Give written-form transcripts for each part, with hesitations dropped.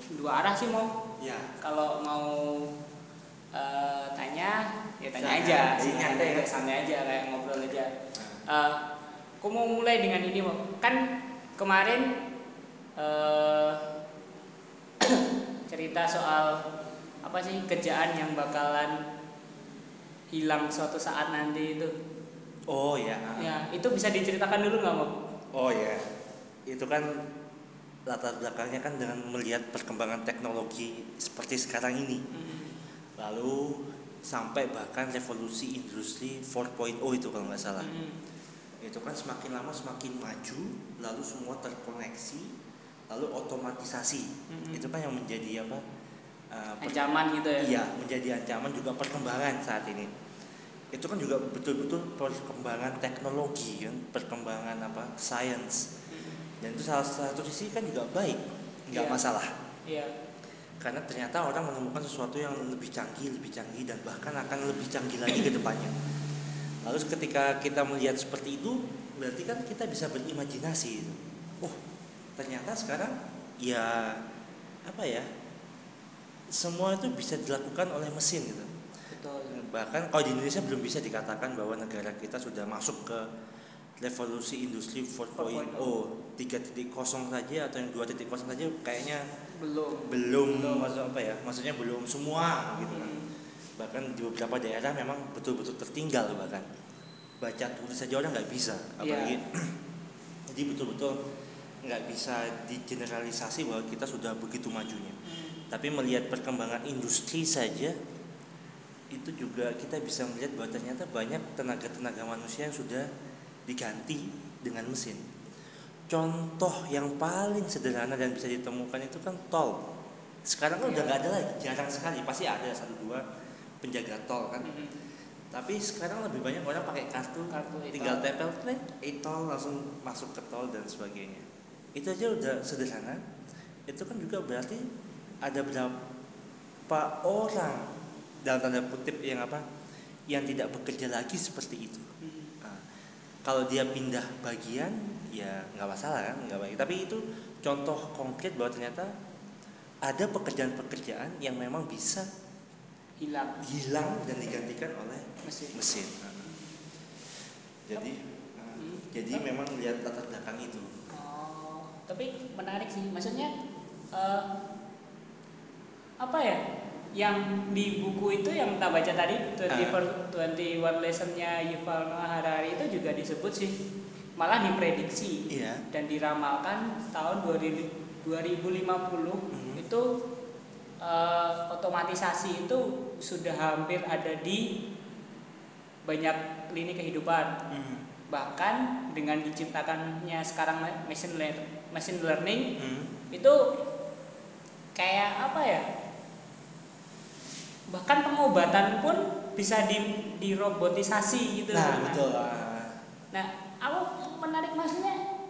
dua arah sih mau. Ya. Kalau mau tanya ya tanya Santai, aja, nyantai ya. santai aja kayak ngobrol aja. Aku mau mulai dengan ini mau. Kan kemarin cerita soal apa sih kerjaan yang bakalan hilang suatu saat nanti itu. Oh ya. Ya, itu bisa diceritakan dulu nggak, Mo? Oh ya. Itu kan latar belakangnya kan dengan melihat perkembangan teknologi seperti sekarang ini. Lalu sampai bahkan revolusi industri 4.0 itu kalau nggak salah. Itu kan semakin lama semakin maju, lalu semua terkoneksi, lalu otomatisasi. Itu kan yang menjadi apa? Ancaman gitu ya. Iya, menjadi ancaman juga perkembangan saat ini. Itu kan juga betul-betul perkembangan teknologi kan, perkembangan apa? Science. Dan itu salah satu sisi kan juga baik, nggak masalah. Iya. Karena ternyata orang menemukan sesuatu yang lebih canggih dan bahkan akan lebih canggih lagi ke depannya. Lalu ketika kita melihat seperti itu, berarti kan kita bisa berimajinasi. Oh, ternyata sekarang ya apa ya? Semua itu bisa dilakukan oleh mesin gitu. Betul. Bahkan kalau di Indonesia belum bisa dikatakan bahwa negara kita sudah masuk ke revolusi industri 4.0, 3.0 saja atau yang 2.0 saja kayaknya belum masuk apa ya? Maksudnya belum semua gitu kan. Bahkan di beberapa daerah memang betul-betul tertinggal, bahkan baca tulis saja orang nggak bisa, apalagi jadi betul-betul nggak bisa digeneralisasi bahwa kita sudah begitu majunya. Tapi melihat perkembangan industri saja itu juga kita bisa melihat bahwa ternyata banyak tenaga manusia yang sudah diganti dengan mesin. Contoh yang paling sederhana dan bisa ditemukan itu kan tol. Sekarang kan udah nggak ada lagi, jarang sekali, pasti ada satu dua penjaga tol kan. Tapi sekarang lebih banyak orang pakai kartu tinggal tempel klik e-tol langsung masuk ke tol dan sebagainya. Itu aja udah sederhana. Itu kan juga berarti ada berapa orang dalam tanda kutip yang tidak bekerja lagi seperti itu. Nah, kalau dia pindah bagian ya nggak masalah kan, nggak baik. Tapi itu contoh konkret bahwa ternyata ada pekerjaan-pekerjaan yang memang bisa hilang dan digantikan oleh mesin. Jadi memang lihat latar belakang itu. Tapi menarik sih, maksudnya apa ya? Yang di buku itu yang kita baca tadi 21 Lesson-nya Yuval Noah Harari itu juga disebut sih, malah diprediksi dan diramalkan tahun 2050 itu otomatisasi itu sudah hampir ada di banyak lini kehidupan. Bahkan dengan diciptakannya sekarang machine learning itu kayak apa ya? Bahkan pengobatan pun bisa dirobotisasi gitu. Nah, betul. Nah, aku menarik maksudnya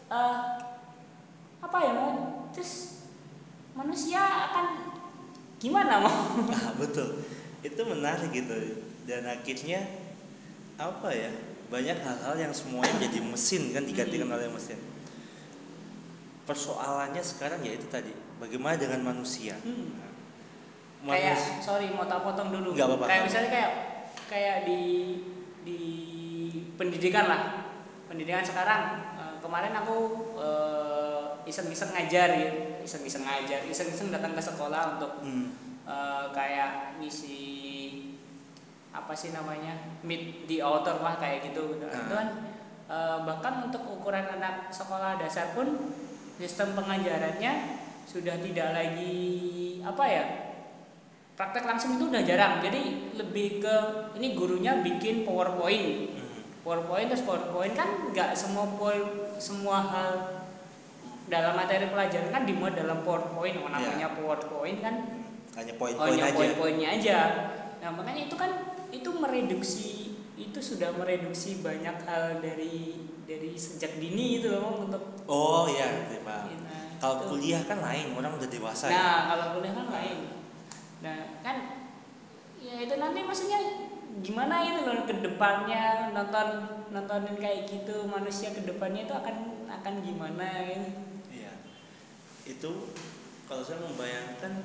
apa ya, terus manusia akan gimana mau? Betul. Itu menarik gitu. Dan akhirnya apa ya? Banyak hal-hal yang semuanya menjadi mesin kan, digantikan oleh mesin. Persoalannya sekarang ya itu tadi, bagaimana dengan manusia? Kayak sorry mau tak potong dulu. Kayak misalnya kayak di pendidikan lah. Pendidikan sekarang kemarin aku iseng-iseng ngajar gitu. Iseng-iseng datang ke sekolah untuk kayak ngisi apa sih namanya? Meet the author lah kayak gitu. Itu kan bahkan untuk ukuran anak sekolah dasar pun sistem pengajarannya sudah tidak lagi apa ya, praktek langsung itu udah jarang. Jadi lebih ke ini gurunya bikin PowerPoint terus PowerPoint kan nggak semua hal dalam materi pelajaran kan dimuat dalam PowerPoint. Namanya PowerPoint kan hanya poin-poinnya aja. Nah makanya itu kan itu sudah mereduksi banyak hal dari sejak dini itu loh untuk. Pak. Kalau kuliah kan lain, orang udah dewasa. Kalau kuliah kan lain. Nah kan ya itu nanti maksudnya gimana itu loh ke depannya, nontonin kayak gitu manusia ke depannya itu akan gimana gitu. Iya. Itu Kalau saya membayangkan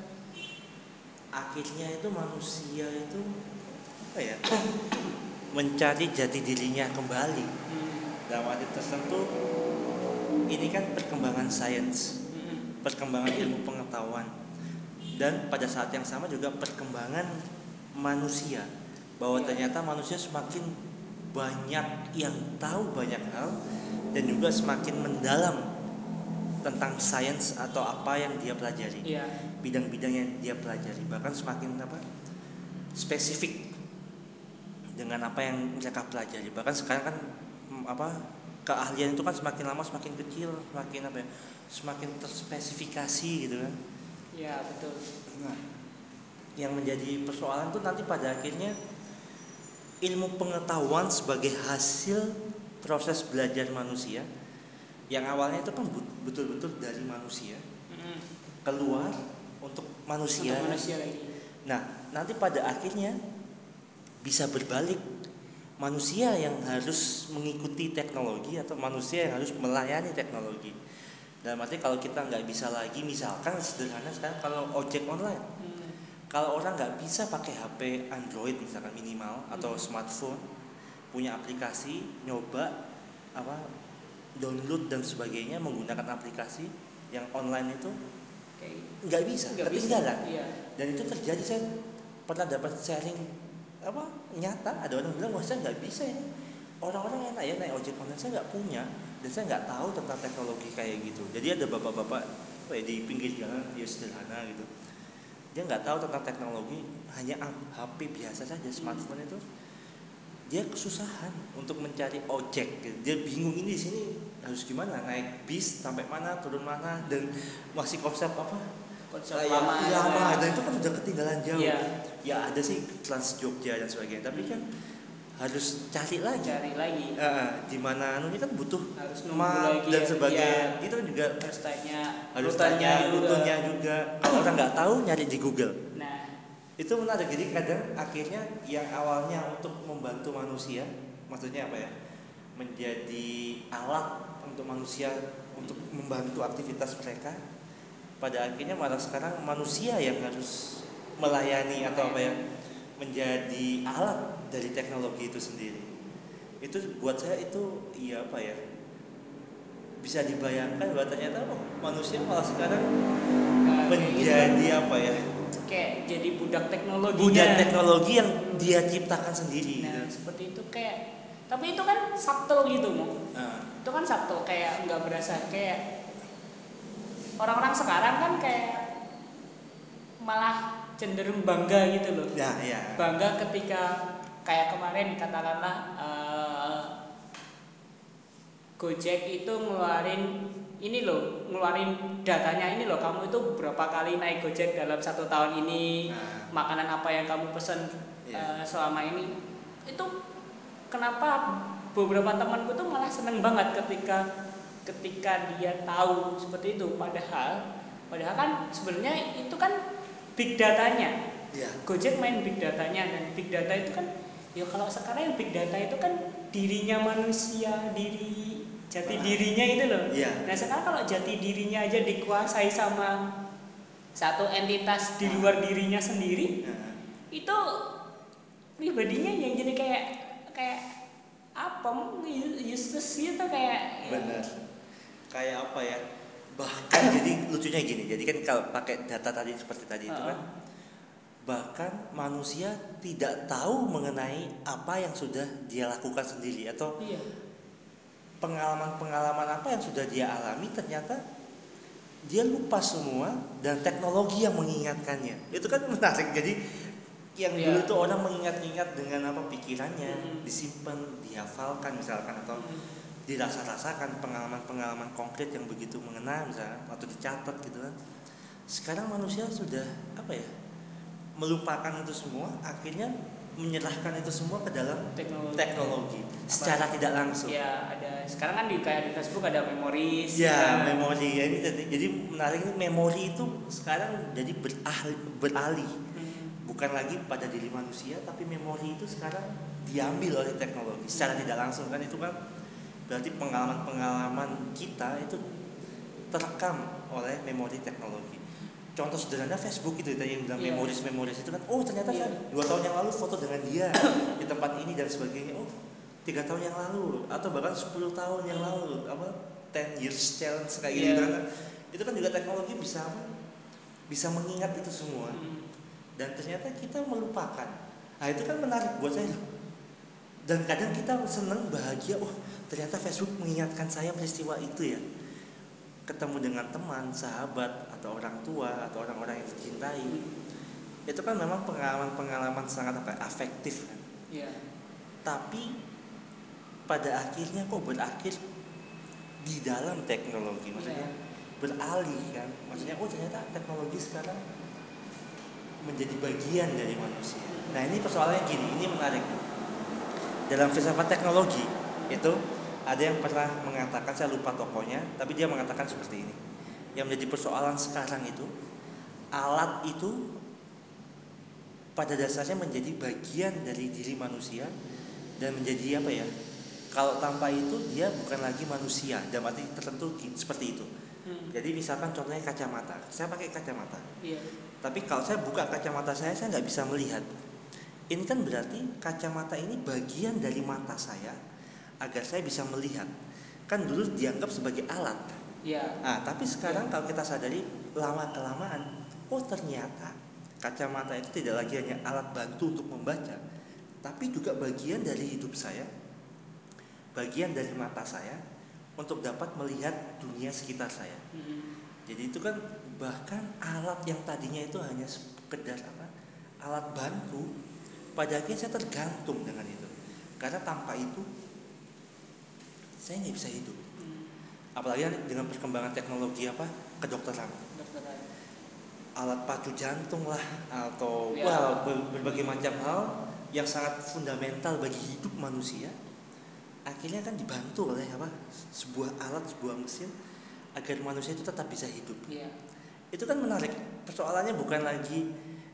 akhirnya itu manusia itu apa ya, mencari jati dirinya kembali. Dalam arti tertentu ini kan perkembangan sains, perkembangan ilmu pengetahuan, dan pada saat yang sama juga perkembangan manusia, bahwa ternyata manusia semakin banyak yang tahu banyak hal dan juga semakin mendalam tentang sains atau apa yang dia pelajari, bidang-bidang yang dia pelajari, bahkan semakin spesifik dengan apa yang mereka pelajari. Bahkan sekarang kan keahlian itu kan semakin lama semakin kecil, semakin terspesifikasi gitu kan. Iya, betul. Nah, yang menjadi persoalan itu nanti pada akhirnya ilmu pengetahuan sebagai hasil proses belajar manusia yang awalnya itu kan betul-betul dari manusia keluar untuk manusia lagi. Nah, nanti pada akhirnya bisa berbalik, manusia yang harus mengikuti teknologi atau manusia yang harus melayani teknologi. Dalam arti kalau kita nggak bisa lagi, misalkan sederhana sekarang kalau ojek online, kalau orang nggak bisa pakai HP Android misalkan minimal atau smartphone, punya aplikasi, nyoba download dan sebagainya menggunakan aplikasi yang online itu nggak bisa, ketinggalan. Dan itu terjadi, saya pernah dapat sharing nyata, ada orang bilang wah saya nggak bisa ini, orang-orang enak ya naik ojek online, saya nggak punya dan saya nggak tahu tentang teknologi kayak gitu. Jadi ada bapak-bapak di pinggir jalan, dia sederhana gitu, dia nggak tahu tentang teknologi, hanya HP biasa saja, smartphone itu, dia kesusahan untuk mencari ojek gitu. Dia bingung ini di sini harus gimana, naik bis sampai mana, turun mana, dan masih konsep lama dan itu kan udah ketinggalan jauh. Ya ada sih Trans Jogja dan sebagainya, tapi kan harus cari lagi. Di mana ini kan butuh map dan sebagainya. Itu kan juga harus tanya rutenya juga. Kalau orang nggak tahu nyari di Google. Itu menarik. Jadi kadang akhirnya yang awalnya untuk membantu manusia, maksudnya apa ya, menjadi alat untuk manusia untuk membantu aktivitas mereka, pada akhirnya malah sekarang manusia yang harus melayani atau menjadi alat dari teknologi itu sendiri. Itu buat saya itu bisa dibayangkan bahwa ternyata manusia malah sekarang menjadi kayak jadi budak teknologi yang dia ciptakan sendiri. Seperti itu, kayak tapi itu kan subtle gitu itu kan subtle, kayak nggak berasa. Kayak orang-orang sekarang kan kayak malah cenderung bangga gitu loh. Bangga ketika kayak kemarin katakanlah Gojek itu ngeluarin datanya ini loh, kamu itu berapa kali naik Gojek dalam 1 tahun ini, makanan apa yang kamu pesen selama ini. Itu kenapa beberapa temanku tuh malah seneng banget ketika dia tahu seperti itu. Padahal kan sebenarnya itu kan big datanya. Gojek main big datanya, dan big data itu kan kalau sekarang yang big data itu kan dirinya manusia, jati dirinya itu loh. Nah sekarang kalau jati dirinya aja dikuasai sama satu entitas di luar dirinya sendiri, itu pribadinya yang jadi kayak useless gitu, kayak benar. Kayak apa ya, bahkan jadi lucunya gini, jadi kan kalau pakai data tadi seperti tadi itu kan, bahkan manusia tidak tahu mengenai apa yang sudah dia lakukan sendiri atau pengalaman-pengalaman apa yang sudah dia alami, ternyata dia lupa semua dan teknologi yang mengingatkannya. Itu kan menarik. Jadi yang dulu tuh orang mengingat-ingat dengan pikirannya, disimpan, dihafalkan misalkan, atau dirasa-rasakan pengalaman-pengalaman konkret yang begitu mengena misalkan, atau dicatat gitu kan. Sekarang manusia sudah melupakan itu semua, akhirnya menyerahkan itu semua ke dalam teknologi secara tidak langsung. Ada sekarang kan di Facebook ada memories. Memori ini jadi menarik. Memori itu sekarang jadi beralih, bukan lagi pada diri manusia, tapi memori itu sekarang diambil oleh teknologi secara tidak langsung kan. Itu kan berarti pengalaman-pengalaman kita itu terekam oleh memori teknologi. contoh sederhana Facebook gitu tadi yang bilang Iya. memoris itu kan, oh ternyata Iya. kan 2 tahun yang lalu foto dengan dia di tempat ini dan sebagainya, oh 3 tahun yang lalu atau bahkan 10 tahun yang lalu, apa 10 years challenge kayak gitu Iya. kan. Itu kan juga teknologi bisa apa? Bisa mengingat itu semua. Dan ternyata kita melupakan. Nah itu kan menarik buat saya. Dan kadang kita senang bahagia, oh ternyata Facebook mengingatkan saya peristiwa itu ya. Ketemu dengan teman, sahabat, atau orang tua, atau orang-orang yang dicintai. Itu kan memang pengalaman-pengalaman sangat afektif kan. Iya. Tapi pada akhirnya kok berakhir di dalam teknologi, maksudnya beralih kan. Maksudnya oh ternyata teknologi sekarang menjadi bagian dari manusia. Nah ini persoalannya gini, ini menarik. Dalam filsafat teknologi itu ada yang pernah mengatakan, saya lupa tokohnya, tapi dia mengatakan seperti ini. Yang menjadi persoalan sekarang itu, alat itu pada dasarnya menjadi bagian dari diri manusia dan menjadi apa ya? Kalau tanpa itu dia bukan lagi manusia, dalam arti tertentu seperti itu. Jadi misalkan contohnya kacamata, saya pakai kacamata. Iya. Tapi kalau saya buka kacamata saya nggak bisa melihat. Ini kan berarti kacamata ini bagian dari mata saya agar saya bisa melihat. Kan dulu dianggap sebagai alat. Iya. Nah, tapi sekarang kalau kita sadari lama kelamaan, oh ternyata kacamata itu tidak lagi hanya alat bantu untuk membaca, tapi juga bagian dari hidup saya, bagian dari mata saya untuk dapat melihat dunia sekitar saya. Jadi itu kan bahkan alat yang tadinya itu hanya sekedar apa? Alat bantu, pada akhirnya saya tergantung dengan itu. Karena tanpa itu saya nggak bisa hidup. Apalagi dengan perkembangan teknologi apa? Kedokteran. Alat pacu jantung lah atau berbagai macam hal yang sangat fundamental bagi hidup manusia. Akhirnya kan dibantu oleh apa? Sebuah alat, sebuah mesin agar manusia itu tetap bisa hidup. Itu kan menarik. Persoalannya bukan lagi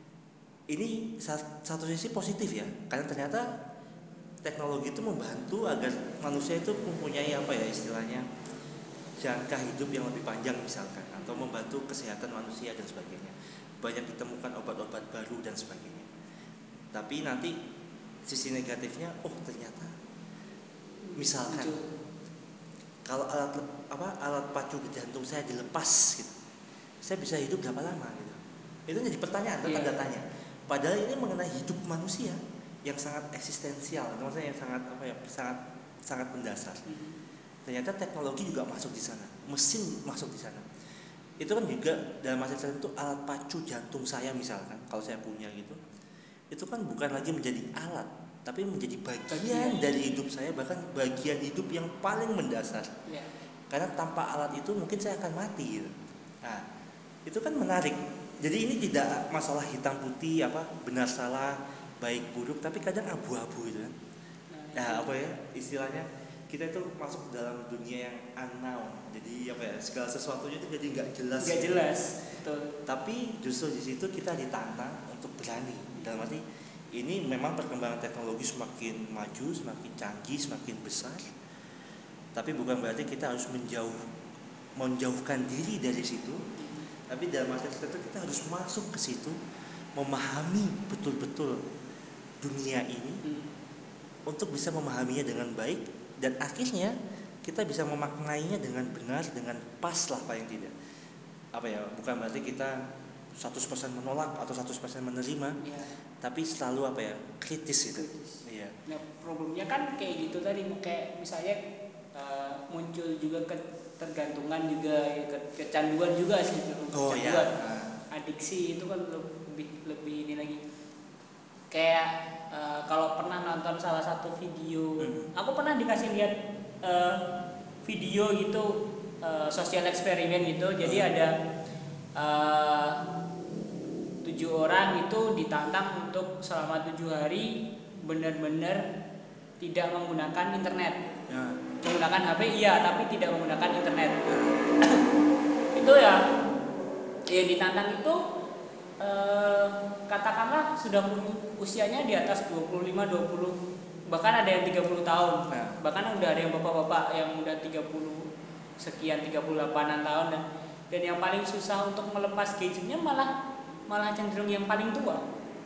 ini satu sisi positif ya, karena ternyata teknologi itu membantu agar manusia itu mempunyai apa ya istilahnya jangka hidup yang lebih panjang misalkan, atau membantu kesehatan manusia dan sebagainya. Banyak ditemukan obat-obat baru dan sebagainya. Tapi nanti sisi negatifnya, oh ternyata misalkan kalau alat pacu jantung saya dilepas gitu, saya bisa hidup berapa lama gitu. Itu jadi pertanyaan, tanda tanya. Padahal ini mengenai hidup manusia yang sangat eksistensial, maksudnya yang sangat apa ya, sangat mendasar. Ternyata teknologi juga masuk di sana, mesin masuk di sana. Itu kan juga dalam masa tertentu alat pacu jantung saya misalkan, kalau saya punya gitu, itu kan bukan lagi menjadi alat, tapi menjadi bagian dari hidup saya, bahkan bagian hidup yang paling mendasar. Karena tanpa alat itu mungkin saya akan mati gitu. Nah, itu kan menarik. Jadi ini tidak masalah hitam putih apa benar salah baik buruk, tapi kadang abu-abu gitu kan. Ya apa ya istilahnya, kita itu masuk dalam dunia yang unknown. Jadi apa ya, segala sesuatunya itu jadi nggak jelas. Nggak jelas. Betul. Tapi justru di situ kita ditantang untuk berani. Dalam arti ini memang perkembangan teknologi semakin maju, semakin canggih, semakin besar. Tapi bukan berarti kita harus menjauhkan diri dari situ. Tapi dalam masa tertentu kita harus masuk ke situ, memahami betul-betul dunia ini untuk bisa memahaminya dengan baik, dan akhirnya kita bisa memaknainya dengan benar, dengan pas lah paling tidak. Apa ya, bukan berarti kita 100% menolak atau 100% menerima, tapi selalu apa ya, kritis gitu. Iya. Nah problemnya kan kayak gitu tadi, kayak misalnya muncul juga ketergantungan juga, kecanduan juga sih, kecanduan, adiksi itu kan lebih ini lagi. Kayak kalau pernah nonton salah satu video, aku pernah dikasih lihat video gitu, sosial eksperimen gitu. Jadi ada 7 orang itu ditantang untuk selama 7 hari benar-benar tidak menggunakan internet. Menggunakan HP iya, tapi tidak menggunakan internet. Itu ya yang ditantang itu katakanlah sudah usianya di atas 25, 20, bahkan ada yang 30 tahun. Bahkan udah ada yang bapak-bapak yang udah 30 sekian, 38-an tahun. Dan dan yang paling susah untuk melepas gadgetnya malah cenderung yang paling tua.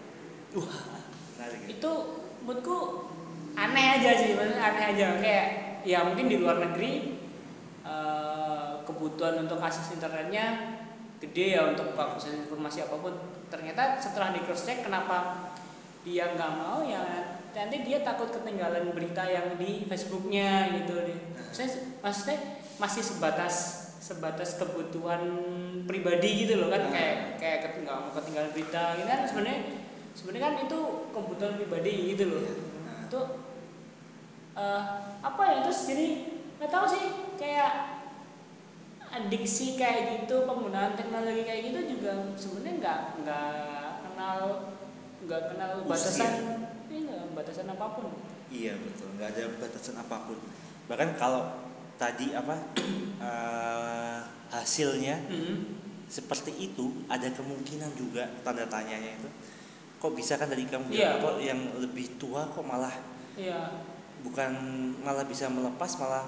Itu menurutku aneh aja sih, aneh aja. Kayak ya mungkin di luar negeri kebutuhan untuk akses internetnya gede ya untuk akses informasi apapun. Ternyata setelah di cross check kenapa dia nggak mau, ya nanti dia takut ketinggalan berita yang di Facebooknya gitu. Maksudnya masih sebatas kebutuhan pribadi gitu loh kan, kayak nggak mau ketinggalan berita ini kan sebenarnya kan itu kebutuhan pribadi gitu loh. Itu apa ya, terus jadi nggak tahu sih, kayak adiksi kayak gitu, penggunaan teknologi kayak gitu juga sebenarnya nggak kenal batasan, batasan apapun. Iya betul, nggak ada batasan apapun. Bahkan kalau tadi hasilnya seperti itu, ada kemungkinan juga tanda tanyanya itu. Kok bisa kan tadi kamu bilang kok yang lebih tua kok malah bukan malah bisa melepas, malah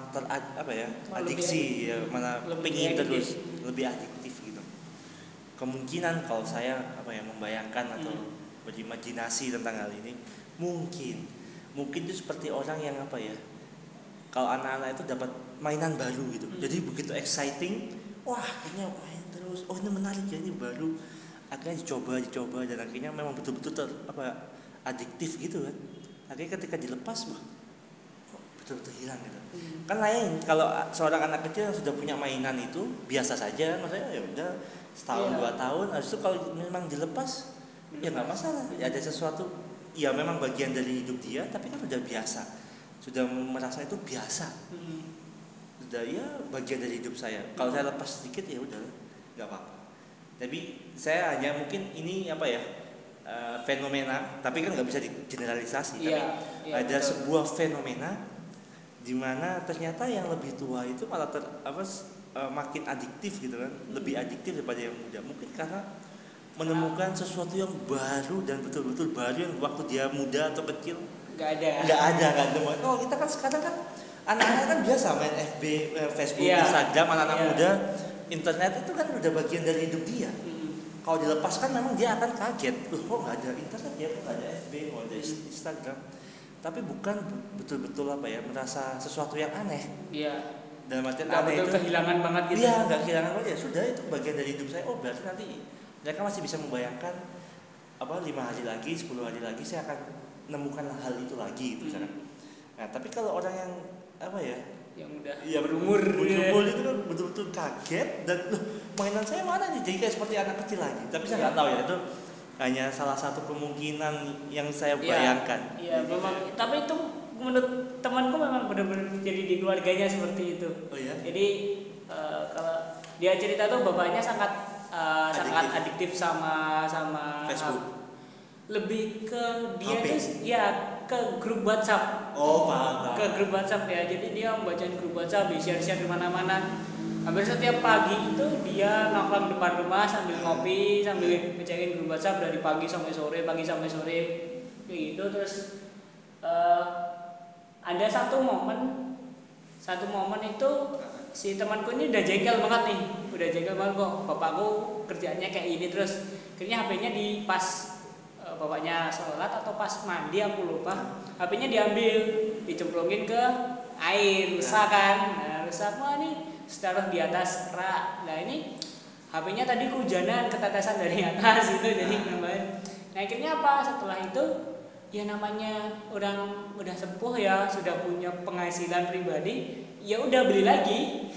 adiksi ya, malah pengin terus, lebih adiktif gitu. Kemungkinan kalau saya membayangkan atau berimajinasi tentang hal ini, mungkin itu seperti orang yang kalau anak-anak itu dapat mainan baru gitu, jadi begitu exciting, wah akhirnya main terus, oh ini menarik ya, ini baru, akhirnya dicoba dan akhirnya memang betul-betul adiktif gitu kan. Akhirnya ketika dilepas, wah kok betul-betul hilang gitu. Kan lain kalau seorang anak kecil yang sudah punya mainan itu biasa saja, maksudnya ya udah setahun 2 tahun, habis itu kalau memang dilepas ya nggak masalah, ya ada sesuatu, ya memang bagian dari hidup dia, tapi kan udah biasa, sudah merasa itu biasa, sudah ya bagian dari hidup saya. Kalau saya lepas sedikit ya udah nggak apa-apa. Tapi saya hanya mungkin ini fenomena, tapi kan nggak bisa digeneralisasi. Tapi ada betul. Sebuah fenomena di mana ternyata yang lebih tua itu malah makin adiktif gitu kan, lebih adiktif daripada yang muda. Mungkin karena menemukan sesuatu yang baru dan betul-betul baru yang waktu dia muda atau kecil nggak ada. Oh kita kan sekarang kan anak-anak kan biasa main FB, Facebook, Instagram, anak-anak muda, internet itu kan udah bagian dari hidup dia. Kalau dilepaskan memang dia akan kaget, kok nggak ada internet ya, kok nggak ada FB, nggak ada Instagram. Tapi bukan betul-betul merasa sesuatu yang aneh. Dalam artian aneh itu kehilangan banget gitu. Iya, nggak kehilangan banget ya, sudah itu bagian dari hidup saya. Oh berarti nanti mereka masih bisa membayangkan 5 hari lagi, 10 hari lagi saya akan menemukan hal itu lagi gitu misalkan. Nah tapi kalau orang yang yang udah berumur itu kan betul-betul kaget dan mainan saya mana nih, jadi kayak seperti anak kecil lagi. Tapi saya nggak tahu ya, itu hanya salah satu kemungkinan yang saya bayangkan. Iya memang, tapi itu menurut temanku memang benar-benar jadi di keluarganya seperti itu. Oh ya. Jadi kalau dia cerita tuh bapaknya sangat adiktif sama Facebook. Lebih ke dia HP. tuh ke grup WhatsApp. Oh paham. Ke grup WhatsApp ya. Jadi dia membacain grup WhatsApp, share di mana-mana. Hampir setiap pagi itu dia nongkrong depan rumah sambil ngopi, sambil bacain grup WhatsApp dari pagi sampai sore kayak gitu. Terus ada satu momen itu si temanku ini udah jengkel banget kok, bapakku kerjaannya kayak ini, terus akhirnya HP-nya pas bapaknya sholat atau pas mandi aku lupa, HP-nya diambil, dicemplungin ke air, rusak kan. Nah rusak, wah nih taruh di atas rak. Nah ini HP-nya tadi kehujanan, ketetesan dari atas gitu, jadi nambahin. Nah akhirnya apa, setelah itu ya namanya orang udah sepuh ya, sudah punya penghasilan pribadi, ya udah beli lagi.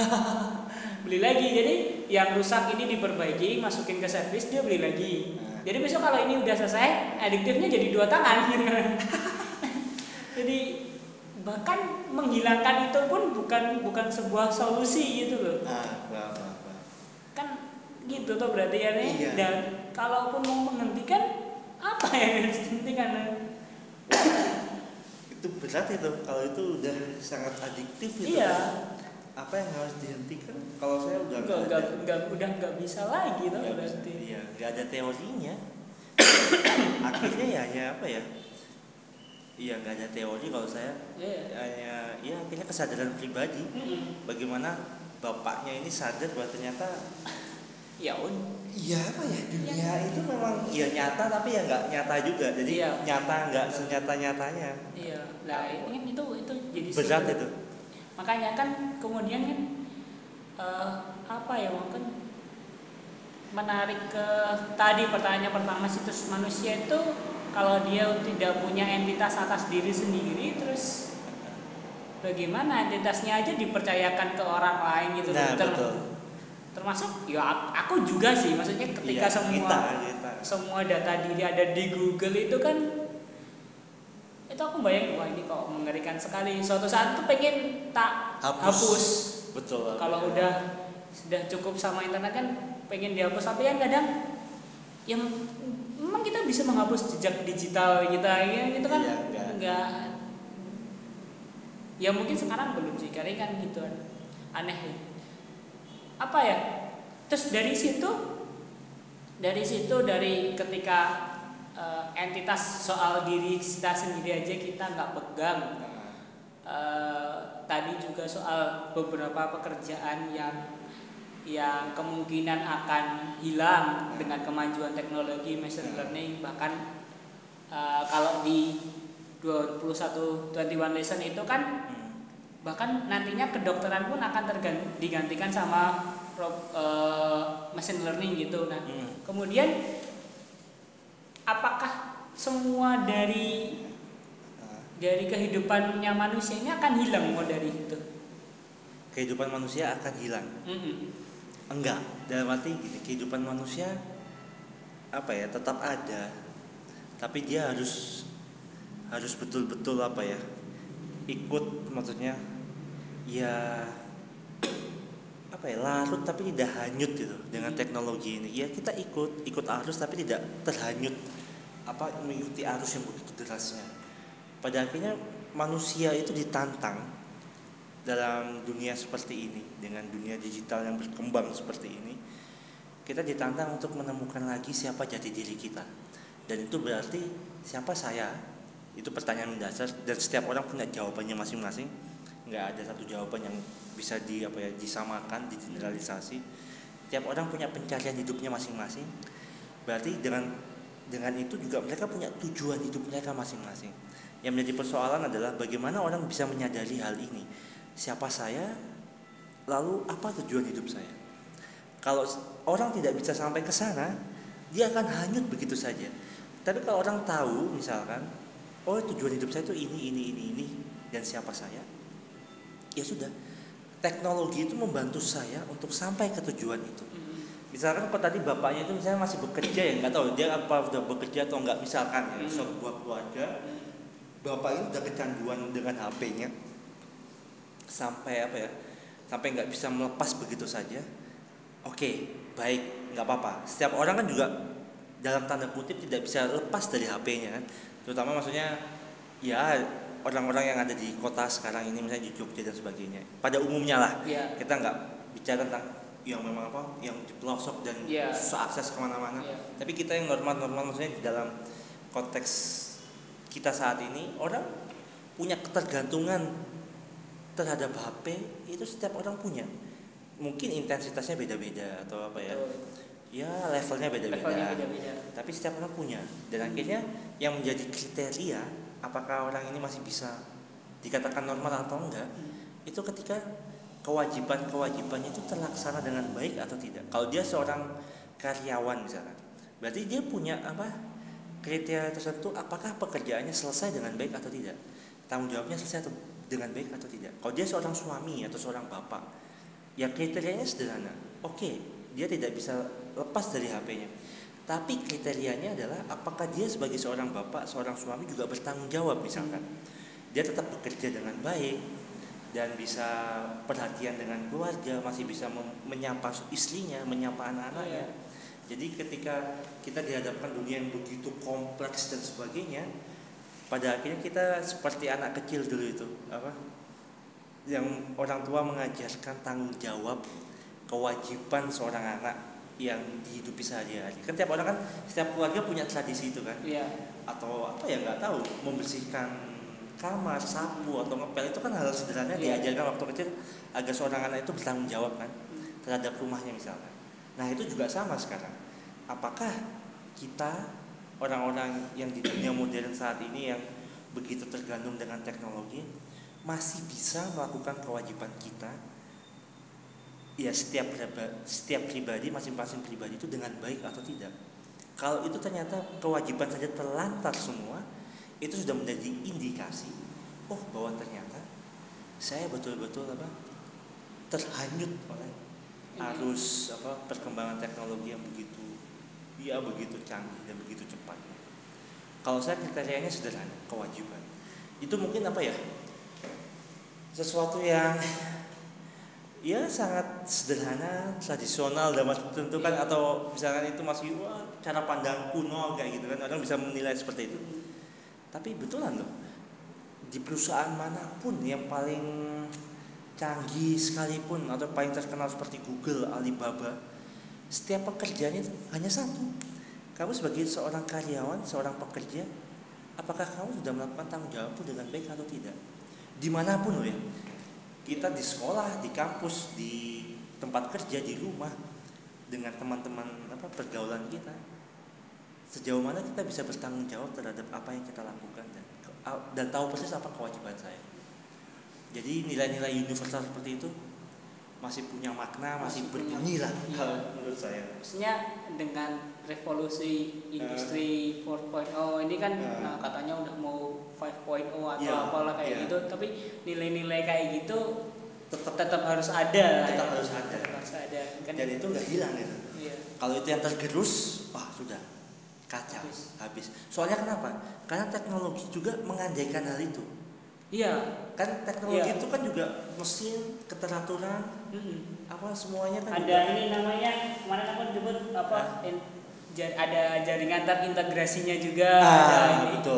Jadi yang rusak ini diperbaiki, masukin ke servis, dia beli lagi. Jadi besok kalau ini udah selesai, adiktifnya jadi 2 tangan. Jadi bahkan menghilangkan itu pun bukan sebuah solusi gitu loh. Kan gitu tuh berarti ya nih. Iya. Dan kalaupun mau menghentikan, apa yang harus dihentikan? Itu berat itu, kalau itu udah sangat adiktif itu. Iya. Apa yang harus dihentikan? Kalau saya udah nggak bisa lagi tuh berarti. Iya, nggak ada teorinya. Akhirnya ya hanya iya nggak ada teori kalau saya. Hanya akhirnya kesadaran pribadi. Bagaimana bapaknya ini sadar bahwa ternyata ya iya apa ya, dunia itu memang ya nyata tapi ya nggak nyata juga, jadi nyata nggak senyata nyatanya. Iya, nah ini itu jadi berat itu. Makanya kan kemudian kan apa ya, mungkin menarik ke tadi pertanyaan pertama, situs manusia itu kalau dia tidak punya entitas atas diri sendiri, terus bagaimana entitasnya aja dipercayakan ke orang lain gitu. Nah, betul. Termasuk ya aku juga sih, maksudnya ketika semua data diri ada di Google itu kan, itu aku bayangin wah ini kok mengerikan sekali. Suatu saat tuh pengen tak hapus. Betul. Kalau udah cukup sama internet kan pengen dihapus, tapi kan kadang yang memang kita bisa menghapus jejak digital kita ya, itu kan enggak. Ya mungkin sekarang belum sih, karena kan gitu aneh ya. Apa ya? Terus dari ketika entitas soal diri kita sendiri aja kita nggak pegang. Tadi juga soal beberapa pekerjaan yang kemungkinan akan hilang dengan kemajuan teknologi machine learning. Bahkan kalau di 21 lesson itu kan bahkan nantinya kedokteran pun akan digantikan sama machine learning gitu. Nah, kemudian apakah semua dari kehidupannya manusia ini akan hilang mau dari itu? Kehidupan manusia akan hilang? Enggak, dalam arti gini, kehidupan manusia apa ya, tetap ada, tapi dia harus betul-betul apa ya, ikut, maksudnya ya apa ya, larut tapi tidak hanyut gitu dengan teknologi ini. Ya kita ikut arus tapi tidak terhanyut mengikuti arus yang begitu derasnya. Pada akhirnya manusia itu ditantang dalam dunia seperti ini, dengan dunia digital yang berkembang seperti ini. Kita ditantang untuk menemukan lagi siapa jati diri kita, dan itu berarti siapa saya. Itu pertanyaan mendasar dan setiap orang punya jawabannya masing-masing. Nggak ada satu jawaban yang bisa disamakan, digeneralisasi. Setiap orang punya pencarian hidupnya masing-masing. Berarti dengan itu juga mereka punya tujuan hidup mereka masing-masing. Yang menjadi persoalan adalah bagaimana orang bisa menyadari hal ini. Siapa saya? Lalu apa tujuan hidup saya? Kalau orang tidak bisa sampai ke sana, dia akan hanyut begitu saja. Tapi kalau orang tahu, misalkan, oh tujuan hidup saya itu ini, dan siapa saya, ya sudah. Teknologi itu membantu saya untuk sampai ke tujuan itu. Misalkan tadi bapaknya itu misalnya masih bekerja, ya nggak tahu dia apa udah bekerja atau nggak, misalkan ya, suatu buat keluarga, bapak ini udah kecanduan dengan HP-nya sampai nggak bisa melepas begitu saja. Oke, baik, nggak apa-apa. Setiap orang kan juga dalam tanda kutip tidak bisa lepas dari HP-nya kan. Terutama maksudnya ya orang-orang yang ada di kota sekarang ini, misalnya di Jogja dan sebagainya. Pada umumnya lah, kita nggak bicara tentang yang memang yang di pelosok dan susah akses kemana-mana. Tapi kita yang normal-normal, maksudnya di dalam konteks kita saat ini, orang punya ketergantungan terhadap HP itu setiap orang punya. Mungkin intensitasnya beda-beda atau ya levelnya beda-beda. Tapi setiap orang punya, dan akhirnya yang menjadi kriteria apakah orang ini masih bisa dikatakan normal atau enggak, itu ketika kewajibannya itu terlaksana dengan baik atau tidak. Kalau dia seorang karyawan misalkan, berarti dia punya kriteria tertentu, apakah pekerjaannya selesai dengan baik atau tidak, tanggung jawabnya selesai dengan baik atau tidak. Kalau dia seorang suami atau seorang bapak, ya kriterianya sederhana. Oke, dia tidak bisa lepas dari HP-nya. Tapi kriterianya adalah apakah dia sebagai seorang bapak, seorang suami juga bertanggung jawab, misalkan. Dia tetap bekerja dengan baik dan bisa perhatian dengan keluarga, masih bisa menyapa istrinya, menyapa anak-anaknya. Jadi ketika kita dihadapkan dunia yang begitu kompleks dan sebagainya, pada akhirnya kita seperti anak kecil dulu itu, yang orang tua mengajarkan tanggung jawab, kewajiban seorang anak yang dihidupi sehari-hari. Kan tiap orang kan, setiap keluarga punya tradisi itu kan, atau nggak tahu, membersihkan kamar, sapu atau ngepel itu kan hal sederhana diajarkan waktu kecil agar seorang anak itu bertanggung jawab kan terhadap rumahnya misalnya. Nah itu juga sama sekarang. Apakah kita orang-orang yang di dunia modern saat ini yang begitu tergantung dengan teknologi masih bisa melakukan kewajiban kita ya setiap pribadi masing-masing pribadi itu dengan baik atau tidak? Kalau itu ternyata kewajiban saja terlantar semua, itu sudah menjadi indikasi bahwa ternyata saya betul-betul terhanyut oleh arus perkembangan teknologi yang begitu canggih dan begitu cepat. Kalau saya kriterianya sederhana, kewajiban. Itu mungkin sesuatu yang ya sangat sederhana, tradisional dan masih ditentukan atau misalkan itu masih cara pandang kuno kayak gitu kan, orang bisa menilai seperti itu. Tapi betulan loh, di perusahaan manapun yang paling canggih sekalipun atau paling terkenal seperti Google, Alibaba, setiap pekerjaannya hanya satu. Kamu sebagai seorang karyawan, seorang pekerja, apakah kamu sudah melakukan tanggung jawab itu dengan baik atau tidak? Dimanapun loh ya, kita di sekolah, di kampus, di tempat kerja, di rumah, dengan teman-teman pergaulan kita, sejauh mana kita bisa bertanggung jawab terhadap apa yang kita lakukan dan tahu persis apa kewajiban saya. Jadi nilai-nilai universal seperti itu masih punya makna, masih berbunyi lah kalau menurut saya. Maksudnya dengan revolusi industri 4.0 ini kan katanya udah mau 5.0 atau apalah kayak gitu, tapi nilai-nilai kayak gitu tetap harus ada. Tetap harus ada. Kan dan itu nggak hilang gitu. Iya. Kalau itu yang tergerus, sudah kacau, habis. Soalnya kenapa? Karena teknologi juga mengandaikan hal itu. Iya. Kan teknologi itu kan juga mesin, keteraturan, semuanya kan ada juga. Ini namanya kemarin aku nyebut ada jaringan terintegrasinya juga. Ada ini. Betul.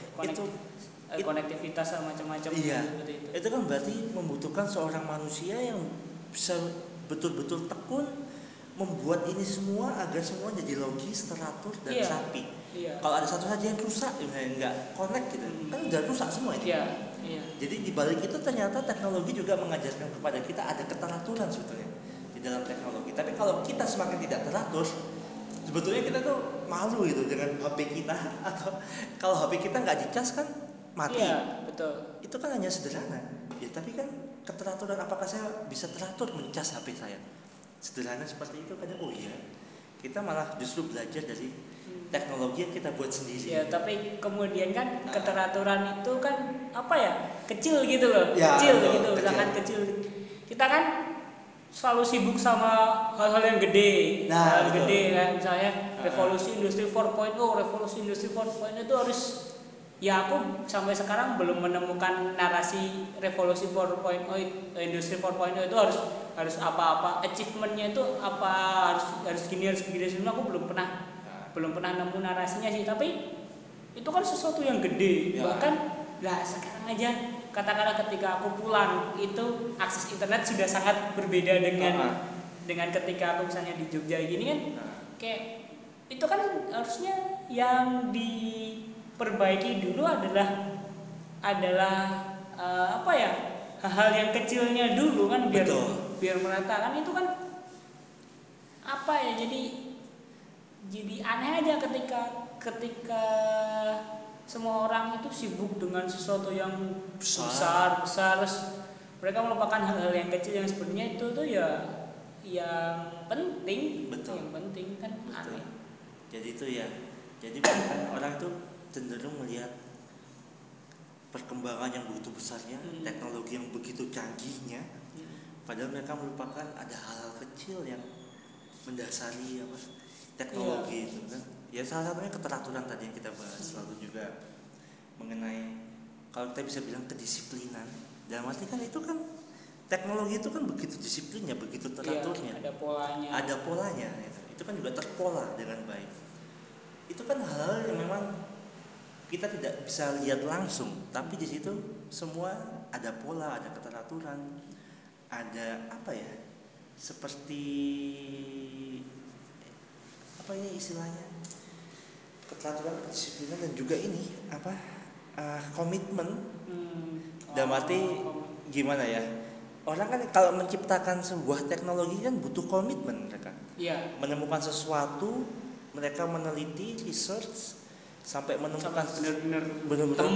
Konektivitas sama macam-macam. Iya. Itu kan berarti membutuhkan seorang manusia yang bisa betul-betul tekun membuat ini semua agar semua jadi logis, teratur dan rapi. Iya. Kalau ada satu saja yang rusak, nggak connect gitu, kan udah rusak semua ini. Iya. Jadi di balik itu ternyata teknologi juga mengajarkan kepada kita ada keteraturan sebetulnya di dalam teknologi. Tapi kalau kita semakin tidak teratur, sebetulnya kita tuh malu gitu dengan HP kita, atau kalau HP kita nggak dicas kan mati. Iya, betul. Itu kan hanya sederhana. Ya tapi kan keteraturan, apakah saya bisa teratur mencas HP saya? Sederhana seperti itu kadang kita malah justru belajar dari teknologi yang kita buat sendiri. Ya, tapi kemudian kan keteraturan itu kan kecil gitu loh. Kecil gitu, sangat kecil. Kita kan selalu sibuk sama hal-hal yang gede. Hal gede kan, misalnya revolusi industri 4.0, revolusi industri 4.0 itu harus, ya aku sampai sekarang belum menemukan narasi revolusi 4.0, industri 4.0 itu harus apa-apa, achievementnya itu apa, harus gini semua. Aku belum pernah nemu narasinya sih. Tapi itu kan sesuatu yang gede. Bahkan sekarang aja katakanlah ketika aku pulang itu akses internet sudah sangat berbeda dengan ketika aku misalnya di Jogja gini kan. Kayak itu kan harusnya yang diperbaiki dulu adalah hal-hal yang kecilnya dulu kan, biar merata kan. Itu kan jadi aneh aja ketika semua orang itu sibuk dengan sesuatu yang besar terus mereka melupakan hal-hal yang kecil yang sebenarnya itu tuh ya yang penting. Yang penting kan. Aneh. Jadi bahkan orang itu cenderung melihat perkembangan yang begitu besarnya, teknologi yang begitu canggihnya, padahal mereka melupakan ada hal-hal kecil yang mendasari teknologi itu kan. Ya salah satunya keteraturan tadi yang kita bahas, lalu juga mengenai kalau kita bisa bilang kedisiplinan. Dalam arti kan itu kan teknologi itu kan begitu disiplinnya, begitu teraturnya. Ada polanya. Itu kan juga terpola dengan baik. Itu kan hal yang memang kita tidak bisa lihat langsung, tapi di situ semua ada pola, ada keteraturan, ada seperti ini istilahnya, keteraturan, kedisiplinan, dan juga ini komitmen. Hmm. Dalam arti gimana ya? Orang kan kalau menciptakan sebuah teknologi kan butuh komitmen mereka. Iya. Menemukan sesuatu, mereka meneliti, research sampai menemukan benar-benar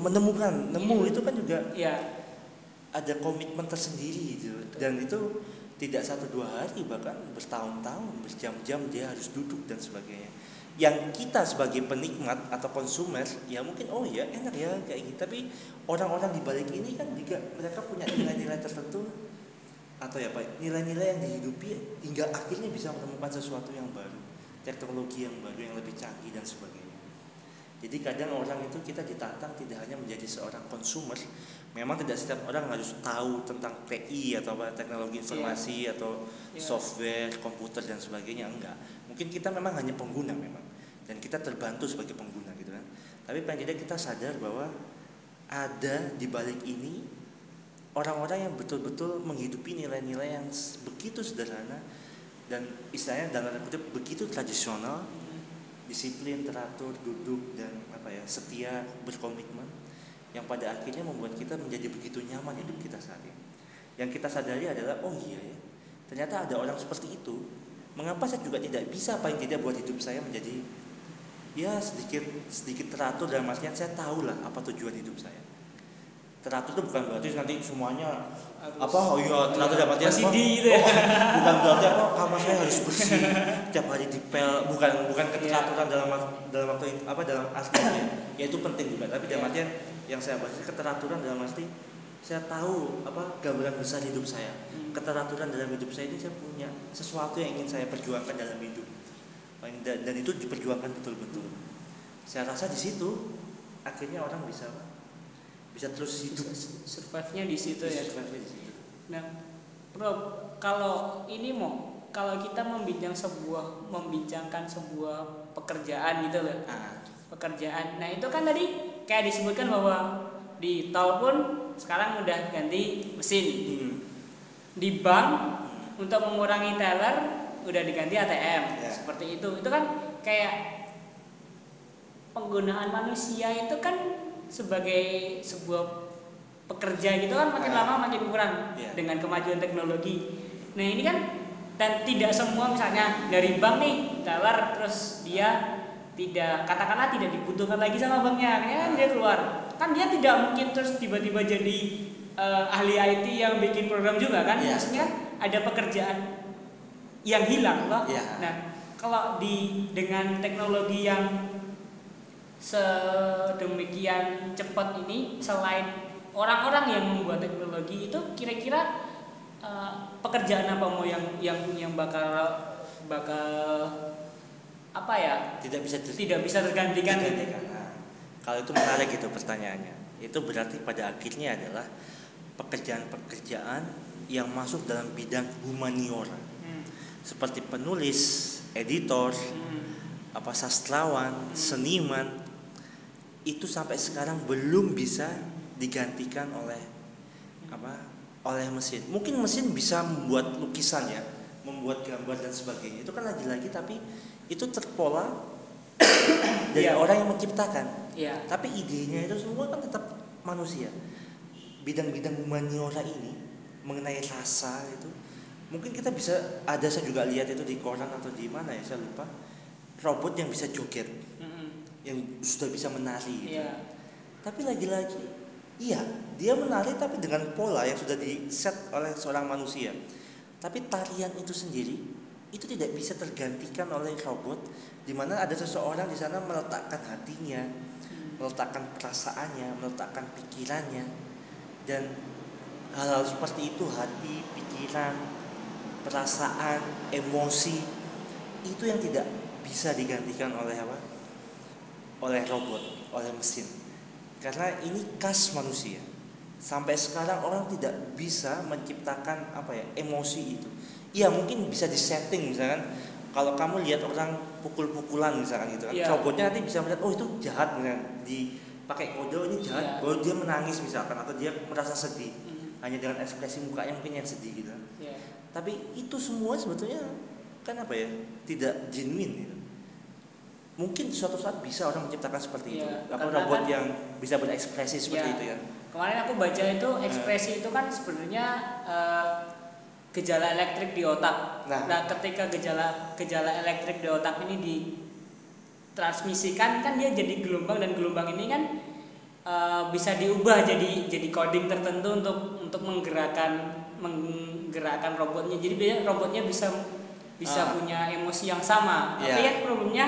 nemu itu kan juga iya. Ada komitmen tersendiri gitu. Dan itu tidak 1-2 hari, bahkan bertahun-tahun, berjam-jam dia harus duduk dan sebagainya. Yang kita sebagai penikmat atau konsumer ya mungkin oh ya enak ya kayak gitu, tapi orang-orang di balik ini kan juga mereka punya nilai-nilai tertentu atau ya Pak, nilai-nilai yang dihidupi hingga akhirnya bisa menemukan sesuatu yang baru, teknologi yang baru yang lebih canggih dan sebagainya. Jadi kadang orang itu kita ditantang tidak hanya menjadi seorang konsumer. Memang tidak setiap orang harus tahu tentang TI atau teknologi informasi atau software, komputer dan sebagainya, enggak. Mungkin kita memang hanya pengguna memang. Dan kita terbantu sebagai pengguna gitu kan. Tapi paling tidak kita sadar bahwa ada di balik ini orang-orang yang betul-betul menghidupi nilai-nilai yang begitu sederhana dan istilahnya dalam tanda kutip begitu tradisional, disiplin, teratur, duduk dan setia, berkomitmen, yang pada akhirnya membuat kita menjadi begitu nyaman hidup kita saat ini. Yang kita sadari adalah oh iya ya, ternyata ada orang seperti itu. Mengapa saya juga tidak bisa paling tidak buat hidup saya menjadi ya sedikit teratur, dalam artian saya tahu lah apa tujuan hidup saya. Teratur itu bukan berarti nanti semuanya teratur dalam artian gitu ya. bukan berarti kamar saya harus bersih tiap hari dipel, bukan keteraturan dalam waktu dalam aspek ya itu penting juga, tapi dalam artian yang saya bahas keteraturan dalam arti saya tahu gambaran besar hidup saya. Keteraturan dalam hidup saya ini saya punya sesuatu yang ingin saya perjuangkan dalam hidup, dan itu diperjuangkan betul-betul. Saya rasa di situ akhirnya orang bisa terus hidup, survive-nya di situ ya. Nah, Bro, kalau kita membincangkan sebuah pekerjaan gitu loh. Pekerjaan. Nah, itu kan tadi kayak disebutkan bahwa di tol pun sekarang udah ganti mesin. Di bank untuk mengurangi teller udah diganti ATM. Seperti itu. Itu kan kayak penggunaan manusia itu kan sebagai sebuah pekerja gitu kan makin lama makin kurang dengan kemajuan teknologi. Nah ini kan, dan tidak semua misalnya dari bank nih teller terus dia katakanlah tidak dibutuhkan lagi sama banknya, kan dia keluar, kan dia tidak mungkin terus tiba-tiba jadi ahli IT yang bikin program juga kan, maksudnya ada pekerjaan yang hilang loh. Nah kalau dengan teknologi yang sedemikian cepat ini, selain orang-orang yang membuat teknologi itu, kira-kira pekerjaan apa yang bakal tidak bisa tergantikan. Nah, kalau itu menarik itu pertanyaannya. Itu berarti pada akhirnya adalah pekerjaan-pekerjaan yang masuk dalam bidang humaniora, seperti penulis, editor, sastrawan, seniman. Itu sampai sekarang belum bisa digantikan oleh mesin. Mungkin mesin bisa membuat lukisan ya, membuat gambar dan sebagainya. Itu kan lagi-lagi tapi itu terpola dari orang yang menciptakan. Tapi idenya itu semua kan tetap manusia. Bidang-bidang humaniora ini mengenai rasa itu mungkin kita bisa saya juga lihat itu di koran atau di mana ya, saya lupa. Robot yang bisa joget. Yang sudah bisa menari gitu. Tapi lagi-lagi dia menari tapi dengan pola yang sudah di-set oleh seorang manusia. Tapi tarian itu sendiri itu tidak bisa tergantikan oleh robot, di mana ada seseorang di sana meletakkan hatinya, meletakkan perasaannya, meletakkan pikirannya, dan hal-hal seperti itu, hati, pikiran, perasaan, emosi, itu yang tidak bisa digantikan oleh robot, oleh mesin. Karena ini khas manusia. Sampai sekarang orang tidak bisa menciptakan emosi itu. Iya mungkin bisa disetting, misalkan kalau kamu lihat orang pukul-pukulan misalkan gitu kan, robotnya nanti bisa melihat itu jahat, misalkan dipakai kode ini jahat, bahwa dia menangis misalkan atau dia merasa sedih, hanya dengan ekspresi mukanya mungkin yang sedih gitu. Tapi itu semua sebetulnya kan tidak genuine gitu. mungkin suatu saat bisa orang menciptakan seperti itu. Apa Karena robot yang bisa berekspresi seperti itu ya. Kemarin aku baca itu ekspresi itu kan sebenarnya gejala elektrik di otak. Nah, ketika gejala elektrik di otak ini ditransmisikan kan dia jadi gelombang, dan gelombang ini kan bisa diubah jadi coding tertentu untuk menggerakkan robotnya. Jadi robotnya bisa punya emosi yang sama. Tapi kan problemnya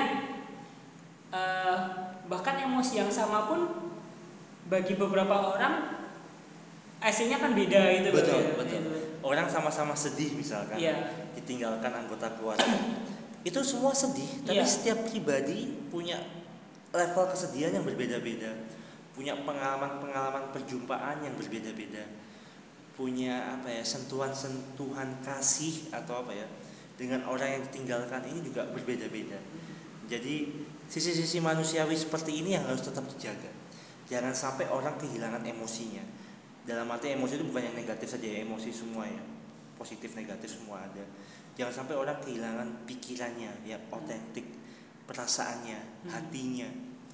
bahkan emosi yang sama pun bagi beberapa orang hasilnya kan beda gitu. Betul. Orang sama-sama sedih misalkan, ditinggalkan anggota keluarga. Itu semua sedih, tapi setiap pribadi punya level kesedihan yang berbeda-beda, punya pengalaman perjumpaan yang berbeda-beda, punya sentuhan kasih atau dengan orang yang ditinggalkan ini juga berbeda-beda. Jadi sisi-sisi manusiawi seperti ini yang harus tetap dijaga. Jangan sampai orang kehilangan emosinya. Dalam arti emosi itu bukan yang negatif saja, emosi semua ya, positif negatif semua ada. Jangan sampai orang kehilangan pikirannya yang otentik, perasaannya, hatinya,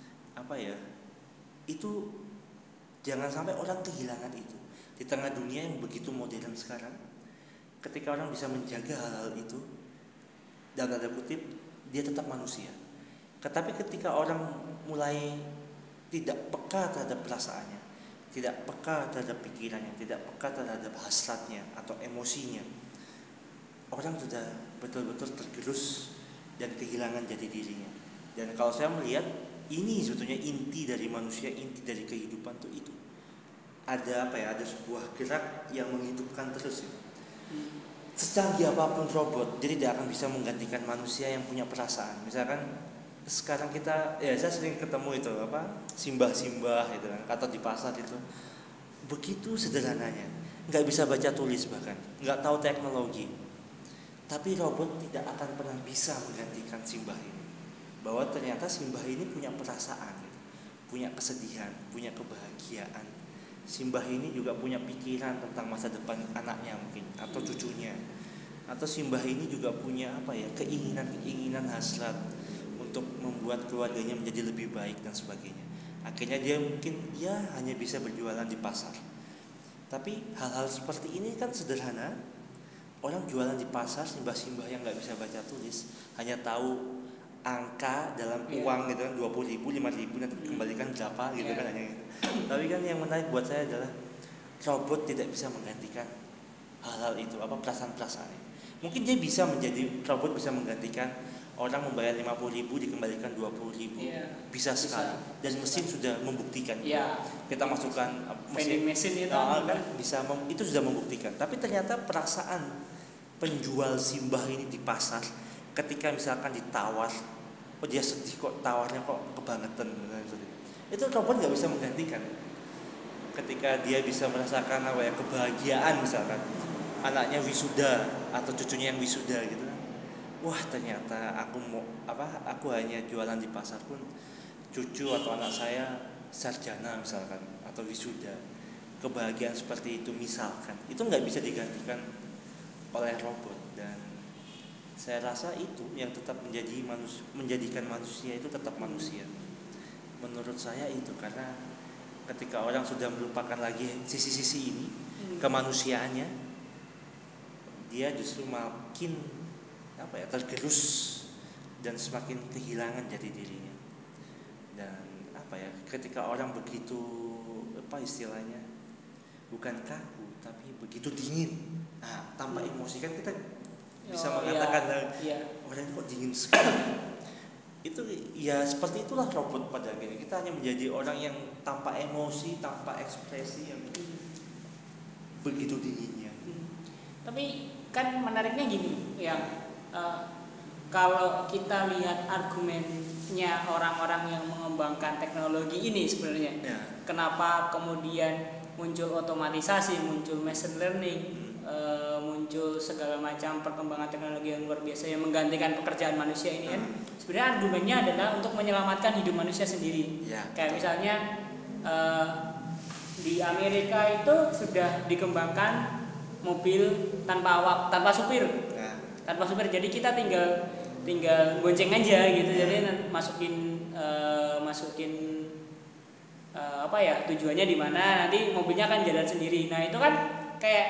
itu jangan sampai orang kehilangan itu. Di tengah dunia yang begitu modern sekarang, ketika orang bisa menjaga hal-hal itu, dalam tanda kutip, dia tetap manusia. Tetapi ketika orang mulai tidak peka terhadap perasaannya, tidak peka terhadap pikirannya, tidak peka terhadap hasratnya atau emosinya, orang sudah betul-betul tergerus dan kehilangan jati dirinya. Dan kalau saya melihat ini sebetulnya inti dari manusia, inti dari kehidupan tuh itu. Ada ada sebuah gerak yang menghidupkan terus itu. Secanggih apapun robot, jadi tidak akan bisa menggantikan manusia yang punya perasaan. Misalkan sekarang saya sering ketemu itu simbah-simbah itu kan, atau di pasar itu begitu sederhananya, nggak bisa baca tulis, bahkan nggak tahu teknologi, tapi robot tidak akan pernah bisa menggantikan simbah ini. Bahwa ternyata simbah ini punya perasaan, punya kesedihan, punya kebahagiaan. Simbah ini juga punya pikiran tentang masa depan anaknya mungkin atau cucunya. Atau simbah ini juga punya keinginan hasrat untuk membuat keluarganya menjadi lebih baik dan sebagainya. Akhirnya dia mungkin hanya bisa berjualan di pasar. Tapi hal-hal seperti ini kan sederhana. Orang jualan di pasar, simbah-simbah yang nggak bisa baca tulis, hanya tahu angka dalam uang gitu kan, 20.000, 5.000 nanti dikembalikan berapa gitu kan, hanya gitu. Tapi kan yang menarik buat saya adalah robot tidak bisa menggantikan hal-hal itu, perasaan-perasaannya. Mungkin dia robot bisa menggantikan orang membayar 50.000 dikembalikan 20.000, bisa sekali. Dan mesin sudah membuktikan. Kita masukkan mesin itu kan itu sudah membuktikan. Tapi ternyata perasaan penjual simbah ini di pasar, ketika misalkan ditawar, dia sedih kok, tawarnya kok kebangetan, itu robot nggak bisa menggantikan. Ketika dia bisa merasakan kebahagiaan, misalkan anaknya wisuda atau cucunya yang wisuda gitu kan, wah ternyata aku hanya jualan di pasar pun cucu atau anak saya sarjana misalkan atau wisuda. Kebahagiaan seperti itu misalkan, itu nggak bisa digantikan oleh robot. Dan saya rasa itu yang tetap menjadikan manusia itu tetap manusia. Menurut saya itu, karena ketika orang sudah melupakan lagi sisi-sisi ini, kemanusiaannya, dia justru makin tergerus dan semakin kehilangan jati dirinya. Dan ketika orang begitu istilahnya bukan kaku tapi begitu dingin, tanpa emosi, kan kita bisa mengatakan orang ini kok dingin sekali. Itu seperti itulah robot pada akhirnya. Kita hanya menjadi orang yang tanpa emosi, tanpa ekspresi, yang begitu dinginnya. Tapi kan menariknya gini, kalau kita lihat argumennya orang-orang yang mengembangkan teknologi ini sebenarnya, kenapa kemudian muncul otomatisasi, muncul machine learning, muncul segala macam perkembangan teknologi yang luar biasa yang menggantikan pekerjaan manusia ini kan, sebenarnya argumennya adalah untuk menyelamatkan hidup manusia sendiri. Kayak misalnya di Amerika itu sudah dikembangkan mobil tanpa supir. Tanpa supir, jadi kita tinggal tinggal gonceng aja gitu. Jadi masukin apa ya, tujuannya di mana, nanti mobilnya akan jalan sendiri. Nah itu kan kayak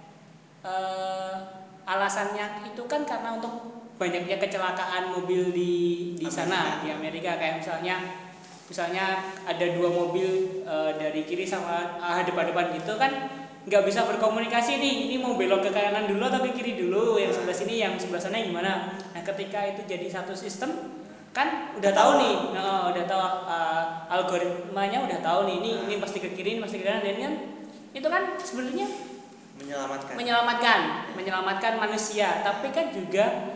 alasannya itu kan karena untuk banyaknya kecelakaan mobil di sana di Amerika. Kayak misalnya ada dua mobil dari kiri sama depan gitu kan, nggak bisa berkomunikasi nih, ini mau belok ke kanan dulu atau ke kiri dulu, yang sebelah sini yang sebelah sana gimana. Nah ketika itu jadi satu sistem kan udah tahu nih, udah tahu algoritmanya udah tahu nih, ini pasti ke kiri, ini pasti ke kanan, dan kan itu kan sebenarnya menyelamatkan manusia, tapi kan juga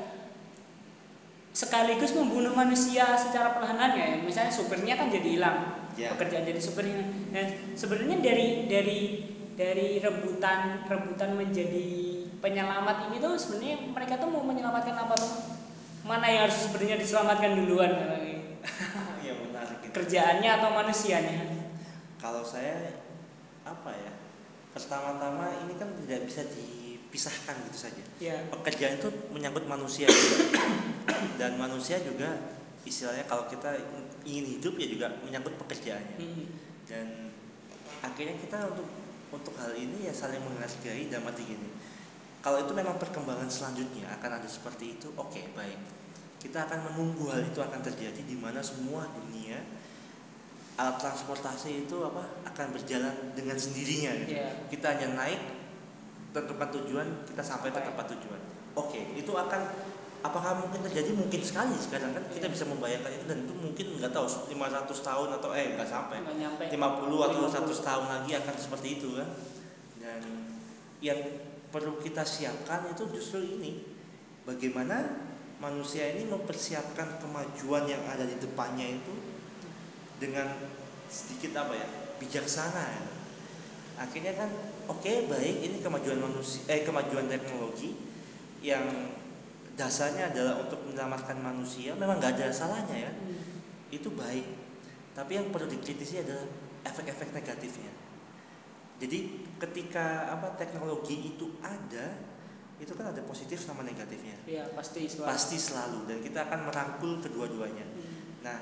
sekaligus membunuh manusia secara perlahan ya. Misalnya supirnya kan jadi hilang, pekerjaan jadi supirnya. Nah sebenarnya dari rebutan menjadi penyelamat ini tuh sebenarnya mereka tuh mau menyelamatkan apa tuh? Mana yang harus sebenarnya diselamatkan duluan? Ya menarik. Kerjaannya atau manusianya? Kalau saya apa ya? Pertama-tama ini kan tidak bisa dipisahkan gitu saja. Pekerjaan itu menyangkut manusia juga. Dan manusia juga istilahnya kalau kita ingin hidup ya juga menyangkut pekerjaannya. Dan akhirnya kita untuk hal ini ya saling menghargai dalam arti gini. Kalau itu memang perkembangan selanjutnya akan ada seperti itu, oke, baik. Kita akan menunggu hal itu akan terjadi di mana semua dunia alat transportasi itu akan berjalan dengan sendirinya gitu. Kita hanya naik tentukan tujuan, kita sampai ke tempat tujuan. Oke, itu apakah mungkin terjadi? Mungkin sekali sekarang kan kita bisa membayangkan itu, dan itu mungkin nggak tahu 500 tahun atau nggak sampai 50 atau 100 tahun lagi akan seperti itu kan. Dan yang perlu kita siapkan itu justru ini, bagaimana manusia ini mempersiapkan kemajuan yang ada di depannya itu dengan sedikit bijaksana ya. Akhirnya kan oke, baik, ini kemajuan teknologi yang dasarnya adalah untuk menyelamatkan manusia, memang nggak ada salahnya ya. Itu baik. Tapi yang perlu dikritisi adalah efek-efek negatifnya. Jadi ketika teknologi itu ada, itu kan ada positif sama negatifnya. Pasti selalu. Dan kita akan merangkul kedua-duanya. Nah,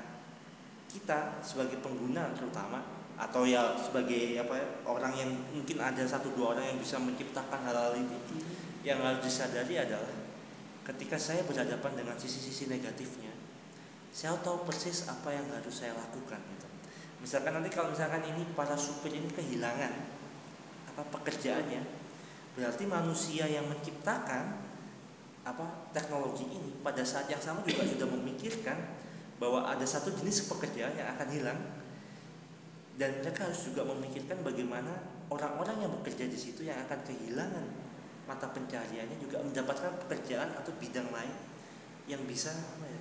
kita sebagai pengguna terutama, atau ya sebagai orang yang mungkin ada 1-2 orang yang bisa menciptakan hal-hal ini, yang harus disadari adalah ketika saya berhadapan dengan sisi-sisi negatifnya, saya tahu persis apa yang harus saya lakukan gitu. Misalkan nanti kalau ini para supir ini kehilangan pekerjaannya, berarti manusia yang menciptakan teknologi ini pada saat yang sama juga sudah memikirkan bahwa ada satu jenis pekerjaan yang akan hilang, dan mereka harus juga memikirkan bagaimana orang-orang yang bekerja di situ yang akan kehilangan mata pencahariannya juga mendapatkan pekerjaan atau bidang lain yang bisa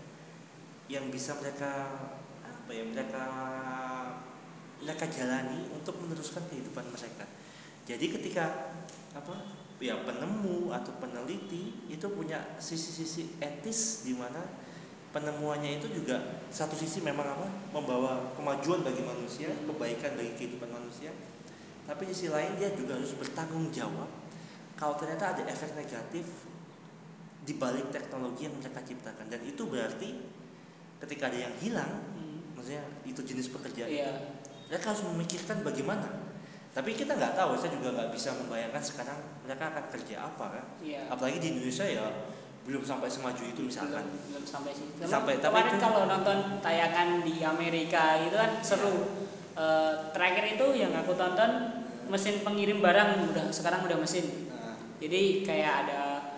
mereka jalani untuk meneruskan kehidupan mereka. Jadi ketika penemu atau peneliti itu punya sisi-sisi etis di mana penemuannya itu juga satu sisi memang membawa kemajuan bagi manusia, kebaikan bagi kehidupan manusia, tapi di sisi lain dia juga harus bertanggung jawab kalau ternyata ada efek negatif di balik teknologi yang mereka ciptakan. Dan itu berarti ketika ada yang hilang, maksudnya itu jenis pekerjaan itu, mereka harus memikirkan bagaimana. Tapi kita nggak tahu, saya juga nggak bisa membayangkan sekarang mereka akan kerja apa kan. Apalagi di Indonesia ya belum sampai semaju itu misalkan. Belum sampai sih. Kemarin kalau nonton tayangan di Amerika itu kan seru. Terakhir itu yang aku tonton mesin pengirim barang sekarang udah mesin. Jadi kayak ada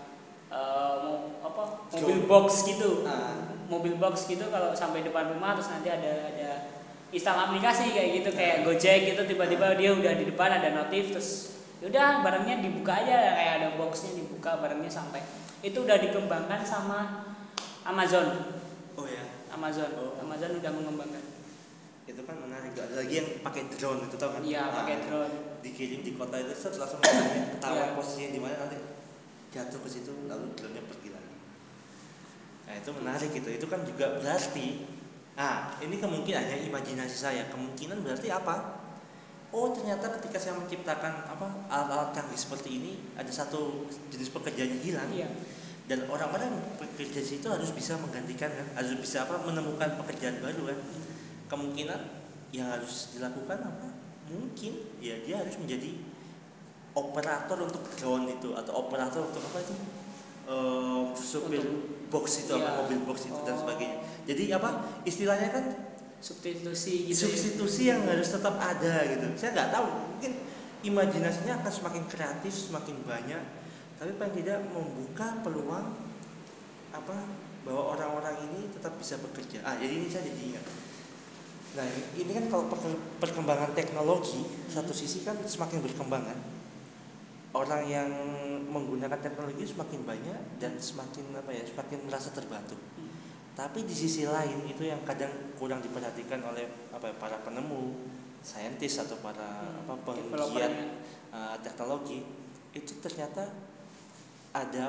mobil box gitu. Mobil box gitu kalau sampai depan rumah, terus nanti ada install aplikasi kayak gitu, kayak Gojek gitu, tiba-tiba dia udah di depan ada notif, terus yaudah barangnya dibuka aja, kayak ada boxnya dibuka, barangnya sampai. Itu udah dikembangkan sama Amazon. Amazon udah mengembangkan. Itu kan menarik. Ada lagi yang pakai drone itu, tau kan? Iya, pakai drone. Dikirim di kota itu langsung ketahuan posisinya di mana, nanti jatuh ke situ lalu drone-nya pergi lagi. Nah, itu menarik gitu. Itu kan juga berarti ini kemungkinan hanya imajinasi saya. Kemungkinan berarti apa? Oh, ternyata ketika saya menciptakan alat-alat canggih seperti ini, ada satu jenis pekerjaan yang hilang. Dan orang-orang yang bekerja di situ harus bisa menggantikan kan, harus bisa menemukan pekerjaan baru kan. Kemungkinan yang harus dilakukan apa? Mungkin ya dia harus menjadi operator untuk drone itu atau operator untuk apa itu? Supir box itu apa mobil box itu dan sebagainya. Jadi apa istilahnya kan substitusi gitu. Substitusi yang harus tetap ada gitu. Saya nggak tahu, mungkin imajinasinya akan semakin kreatif, semakin banyak, tapi paling tidak membuka peluang apa bahwa orang-orang ini tetap bisa bekerja. Jadi ini saya jadi ingat. Nah ini kan kalau perkembangan teknologi satu sisi kan semakin berkembang kan. Orang yang menggunakan teknologi semakin banyak dan semakin semakin merasa terbantu. Tapi di sisi lain itu yang kadang kurang diperhatikan oleh para penemu, saintis atau para penggiat teknologi itu ternyata ada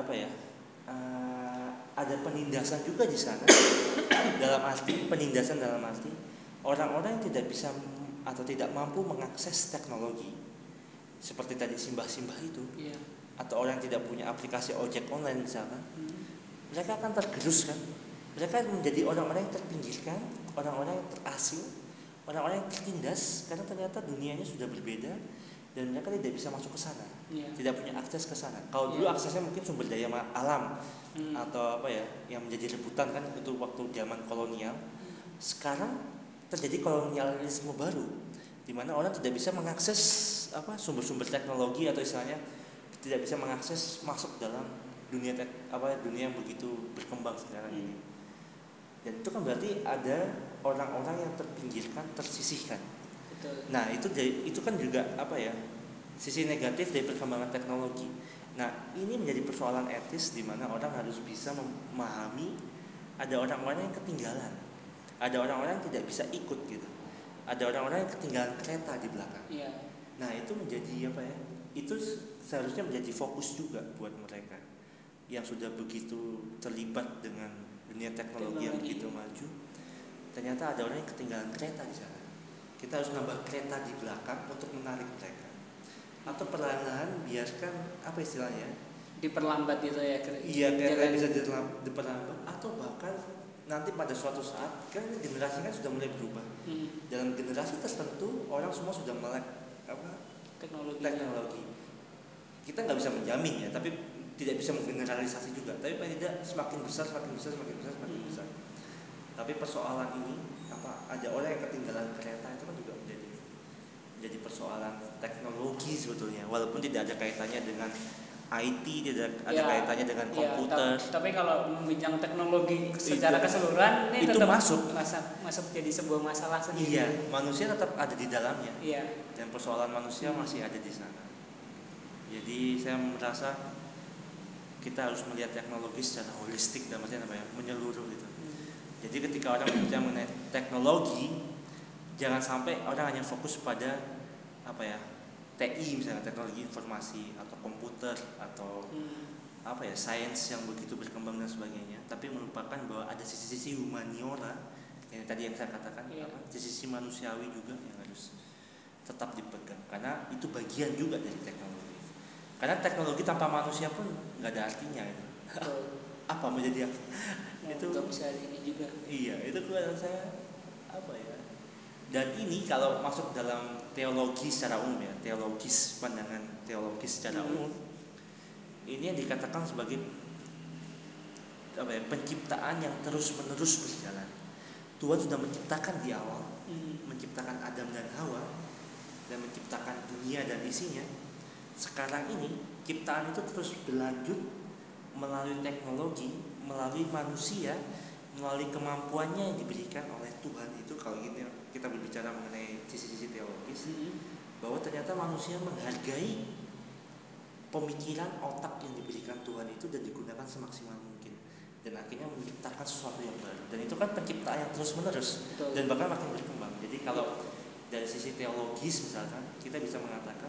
ada penindasan juga di sana. Penindasan dalam arti orang-orang yang tidak bisa atau tidak mampu mengakses teknologi seperti tadi simbah-simbah itu, atau orang yang tidak punya aplikasi ojek online misalkan, mereka akan tergerus kan. Mereka menjadi orang-orang yang terpinggirkan, orang-orang yang terasing, orang-orang yang tertindas karena ternyata dunianya sudah berbeda dan mereka tidak bisa masuk ke sana, tidak punya akses ke sana. Kalau dulu aksesnya mungkin sumber daya alam atau yang menjadi rebutan kan itu waktu zaman kolonial. Sekarang terjadi kolonialisme baru, di mana orang tidak bisa mengakses sumber-sumber teknologi atau istilahnya tidak bisa mengakses masuk dalam dunia dunia yang begitu berkembang sekarang ini. Dan itu kan berarti ada orang-orang yang terpinggirkan, tersisihkan. Betul. Nah itu kan juga sisi negatif dari perkembangan teknologi. Nah ini menjadi persoalan etis di mana orang harus bisa memahami ada orang-orang yang ketinggalan, ada orang-orang yang tidak bisa ikut gitu, ada orang-orang yang ketinggalan kereta di belakang. Nah itu menjadi itu seharusnya menjadi fokus juga buat mereka yang sudah begitu terlibat dengan dunia teknologi yang begitu maju. Ternyata ada orang yang ketinggalan kereta di sana. Kita harus nambah kereta di belakang untuk menarik mereka. Atau perlahan-lahan biarkan istilahnya? Diperlambat gitu ya. Iya, kereta bisa diperlambat atau bahkan nanti pada suatu saat kan generasi kan sudah mulai berubah. Dalam generasi tertentu orang semua sudah melek teknologi. Kita nggak bisa menjamin ya, tapi tidak bisa menggeneralisasi juga. Tapi paling tidak semakin besar. Tapi persoalan ini ada orang yang ketinggalan kereta itu kan juga menjadi persoalan teknologi sebetulnya, walaupun tidak ada kaitannya dengan IT, tidak ada kaitannya dengan komputer. Tapi kalau membincang teknologi secara keseluruhan ini itu tetap masuk jadi sebuah masalah sendiri. Iya, manusia tetap ada di dalamnya. Iya. Dan persoalan manusia masih ada di sana. Jadi saya merasa kita harus melihat teknologi secara holistik dan menyeluruh gitu. Jadi ketika orang berbicara mengenai teknologi, jangan sampai orang hanya fokus pada TI misalnya, teknologi informasi atau komputer atau sains yang begitu berkembang dan sebagainya, tapi melupakan bahwa ada sisi-sisi humaniora yang tadi yang saya katakan, sisi manusiawi juga yang harus tetap dipegang karena itu bagian juga dari teknologi. Karena teknologi tanpa manusia pun nggak ada artinya itu. Apa menjadi itu nggak bisa ini juga. Iya, itu keluaran saya dan ini kalau masuk dalam teologi secara umum ya, pandangan teologis secara umum, ini yang dikatakan sebagai penciptaan yang terus-menerus berjalan. Tuhan sudah menciptakan di awal, menciptakan Adam dan Hawa dan menciptakan dunia dan isinya. Sekarang ini ciptaan itu terus berlanjut melalui teknologi, melalui manusia, melalui kemampuannya yang diberikan oleh Tuhan itu. Kalau kita berbicara mengenai sisi-sisi teologis, bahwa ternyata manusia menghargai pemikiran otak yang diberikan Tuhan itu dan digunakan semaksimal mungkin, dan akhirnya menciptakan sesuatu yang baru. Dan itu kan penciptaan yang terus menerus dan bahkan makin berkembang. Jadi kalau dari sisi teologis misalkan kita bisa mengatakan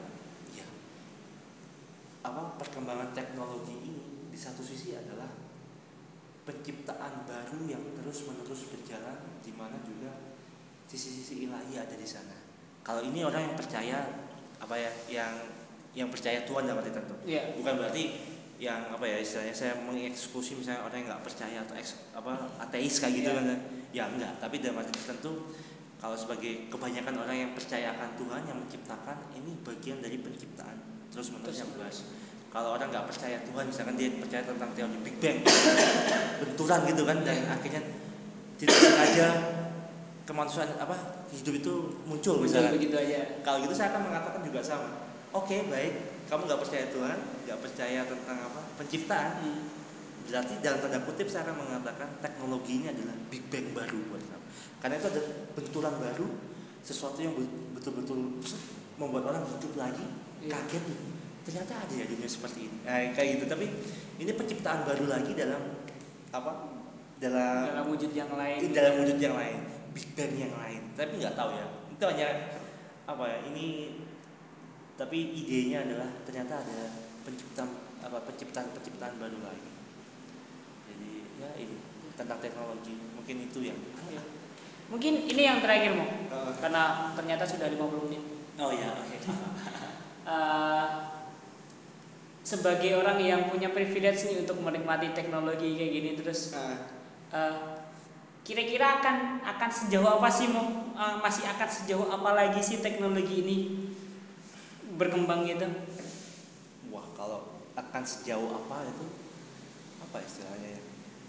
perkembangan teknologi ini di satu sisi adalah penciptaan baru yang terus-menerus berjalan, di mana juga sisi-sisi ilahi ada di sana. Kalau ini orang yang percaya yang percaya Tuhan dalam arti tertentu. Bukan berarti yang apa ya istilahnya, saya mengeksekusi misalnya orang yang nggak percaya atau ateis kayak gitu kan ya enggak, tapi dalam arti tertentu kalau sebagai kebanyakan orang yang percaya akan Tuhan yang menciptakan, ini bagian dari penciptaan terus menerus yang baik. Kalau orang nggak percaya Tuhan, misalkan dia percaya tentang teori Big Bang, benturan gitu kan, dan akhirnya tidak sengaja kemanusiaan hidup itu muncul misalkan begitu aja. Kalau gitu saya akan mengatakan juga sama. Oke, baik, kamu nggak percaya Tuhan, nggak percaya tentang penciptaan, berarti dalam tanda kutip saya akan mengatakan teknologi ini adalah Big Bang baru buat kamu. Karena itu ada benturan baru, sesuatu yang betul-betul membuat orang hidup lagi, kaget tuh. Ternyata ada ya dunia seperti ini. Kayak gitu. Tapi ini penciptaan baru lagi dalam dalam wujud yang lain. Dalam wujud yang lain, Big Bang yang lain. Tapi nggak tahu ya. Itu hanya ini. Tapi idenya adalah ternyata ada penciptaan baru lagi. Jadi ya ini tentang teknologi, mungkin itu yang mungkin ini yang terakhir Mo, karena ternyata sudah 50 menit. Oh ya, oke. Sebagai orang yang punya privilege nih untuk menikmati teknologi kayak gini terus, kira-kira akan sejauh apa sih Mo? Masih akan sejauh apa lagi sih teknologi ini berkembang gitu? Wah, kalau akan sejauh apa itu apa istilahnya ya?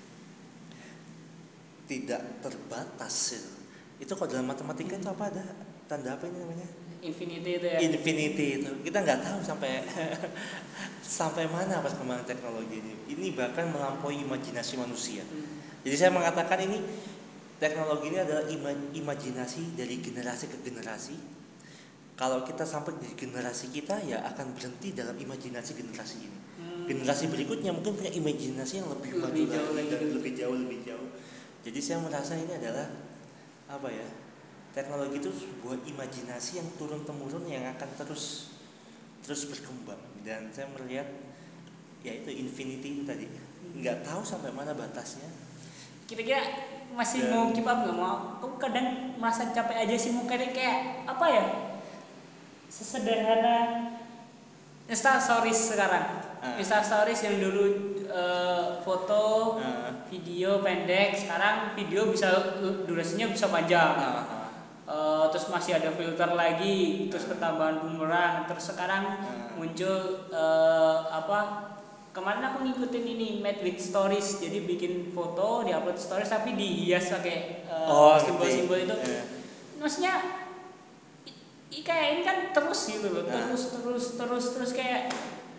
Tidak terbatas itu. Itu kalau dalam matematika itu apa, ada tanda apa ini namanya? Infinity itu ya. Infinity itu. Kita nggak tahu sampai mana perkembangan teknologi ini. Ini bahkan melampaui imajinasi manusia. Jadi saya mengatakan ini teknologi ini adalah imajinasi dari generasi ke generasi. Kalau kita sampai di generasi kita, ya akan berhenti dalam imajinasi generasi ini. Generasi berikutnya mungkin punya imajinasi yang lebih maju lagi dan lebih jauh. Jadi saya merasa ini adalah teknologi itu sebuah imajinasi yang turun temurun yang akan terus berkembang. Dan saya melihat yaitu infinity itu tadi, nggak tahu sampai mana batasnya. Kira-kira masih mau keep up nggak mau? Aku kadang merasa capek aja sih, mau kayak apa ya? Sesederhana Instastories sekarang. Instastories yang dulu foto, video pendek, sekarang video bisa durasinya bisa panjang. Terus masih ada filter lagi, terus ketambahan bumerang, terus sekarang muncul kemarin aku ngikutin ini Made with Stories, jadi bikin foto diupload stories tapi dihias pakai simbol-simbol itu. Maksudnya kayak ini kan terus gitu loh, terus kayak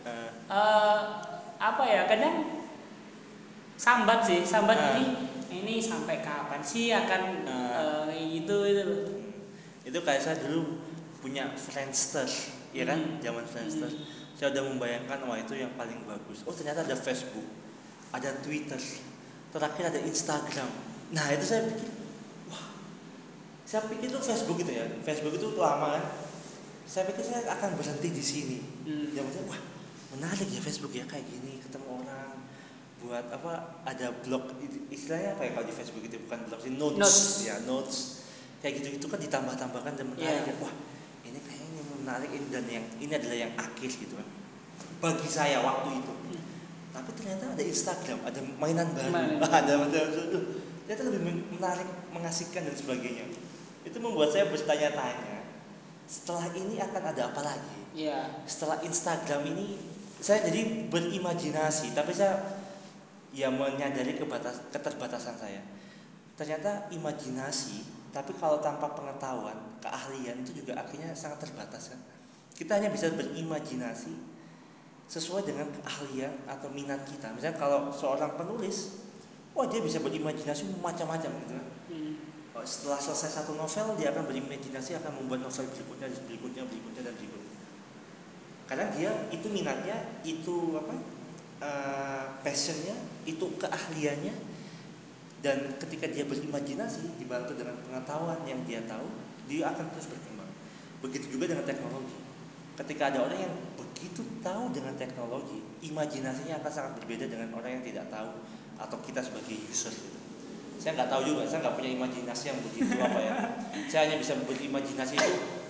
kadang sambat ini sampai kapan sih akan kayak gitu loh. Itu kayak saya dulu punya Friendster, ya kan, zaman Friendster. Saya udah membayangkan itu yang paling bagus. Oh, ternyata ada Facebook, ada Twitter, terakhir ada Instagram. Nah, itu saya pikir itu Facebook itu ya. Facebook itu lama kan. Saya pikir saya akan berhenti di sini. Ya maksudnya menarik ya Facebook ya, kayak gini ketemu orang, buat ada blog, istilahnya apa ya kalau di Facebook itu, bukan blog sih, notes. Kayak gitu kan ditambah-tambahkan dan menarik. Ini kayaknya menarik ini, dan ini adalah yang akhir gitu kan bagi saya waktu itu. Tapi ternyata ada Instagram, ada mainan baru, ternyata lebih menarik, mengasihkan dan sebagainya. Itu membuat saya bertanya-tanya, setelah ini akan ada apa lagi? Setelah Instagram ini, saya jadi berimajinasi, tapi saya menyadari keterbatasan saya. Ternyata imajinasi, tapi kalau tanpa pengetahuan, keahlian, itu juga akhirnya sangat terbatas kan. Kita hanya bisa berimajinasi sesuai dengan keahlian atau minat kita. Misalnya kalau seorang penulis, dia bisa berimajinasi macam-macam gitu kan. Setelah selesai satu novel, dia akan berimajinasi akan membuat novel berikutnya. Karena dia itu minatnya, itu passionnya, itu keahliannya. Dan ketika dia berimajinasi dibantu dengan pengetahuan yang dia tahu, dia akan terus berkembang. Begitu juga dengan teknologi. Ketika ada orang yang begitu tahu dengan teknologi, imajinasinya akan sangat berbeda dengan orang yang tidak tahu, atau kita sebagai user gitu. Saya nggak tahu juga, saya nggak punya imajinasi yang begitu Saya hanya bisa berimajinasi itu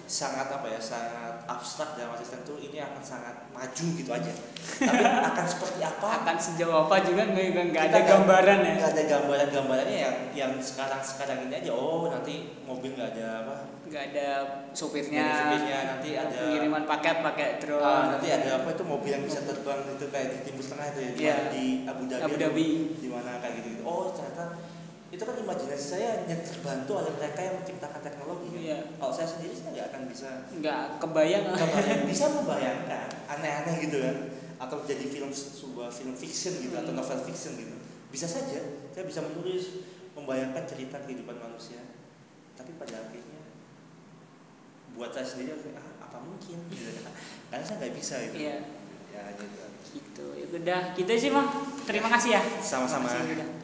sangat apa ya, sangat abstrak dalam arti tertentu ini akan sangat maju gitu aja. Tapi akan seperti apa? Akan sejauh apa juga nggak ada gambaran ya. Nggak ada gambarannya yang sekarang ini aja. Oh nanti mobil nggak ada apa? Nggak ada sopirnya. Nanti ada pengiriman paket pakai drone. Nanti ada apa itu mobil yang bisa terbang itu kayak di Timur Tengah itu ya, di Abu Dhabi. Di mana kayak gitu. Oh ternyata itu kan imajinasi saya hanya terbantu oleh mereka yang menciptakan teknologi kan. Kalau saya sendiri saya nggak akan bisa. Nggak kebayang. Bisa membayangkan aneh-aneh gitu kan, atau jadi sebuah film fiction gitu atau novel fiction gitu. Bisa saja saya bisa menulis, membayangkan cerita kehidupan manusia, tapi pada akhirnya buat saya sendiri apa mungkin gitu kan, karena saya nggak bisa gitu. Iya. Ya gitu. Gitu. Ya udah gitu sih Bang. Terima kasih ya. Sama-sama.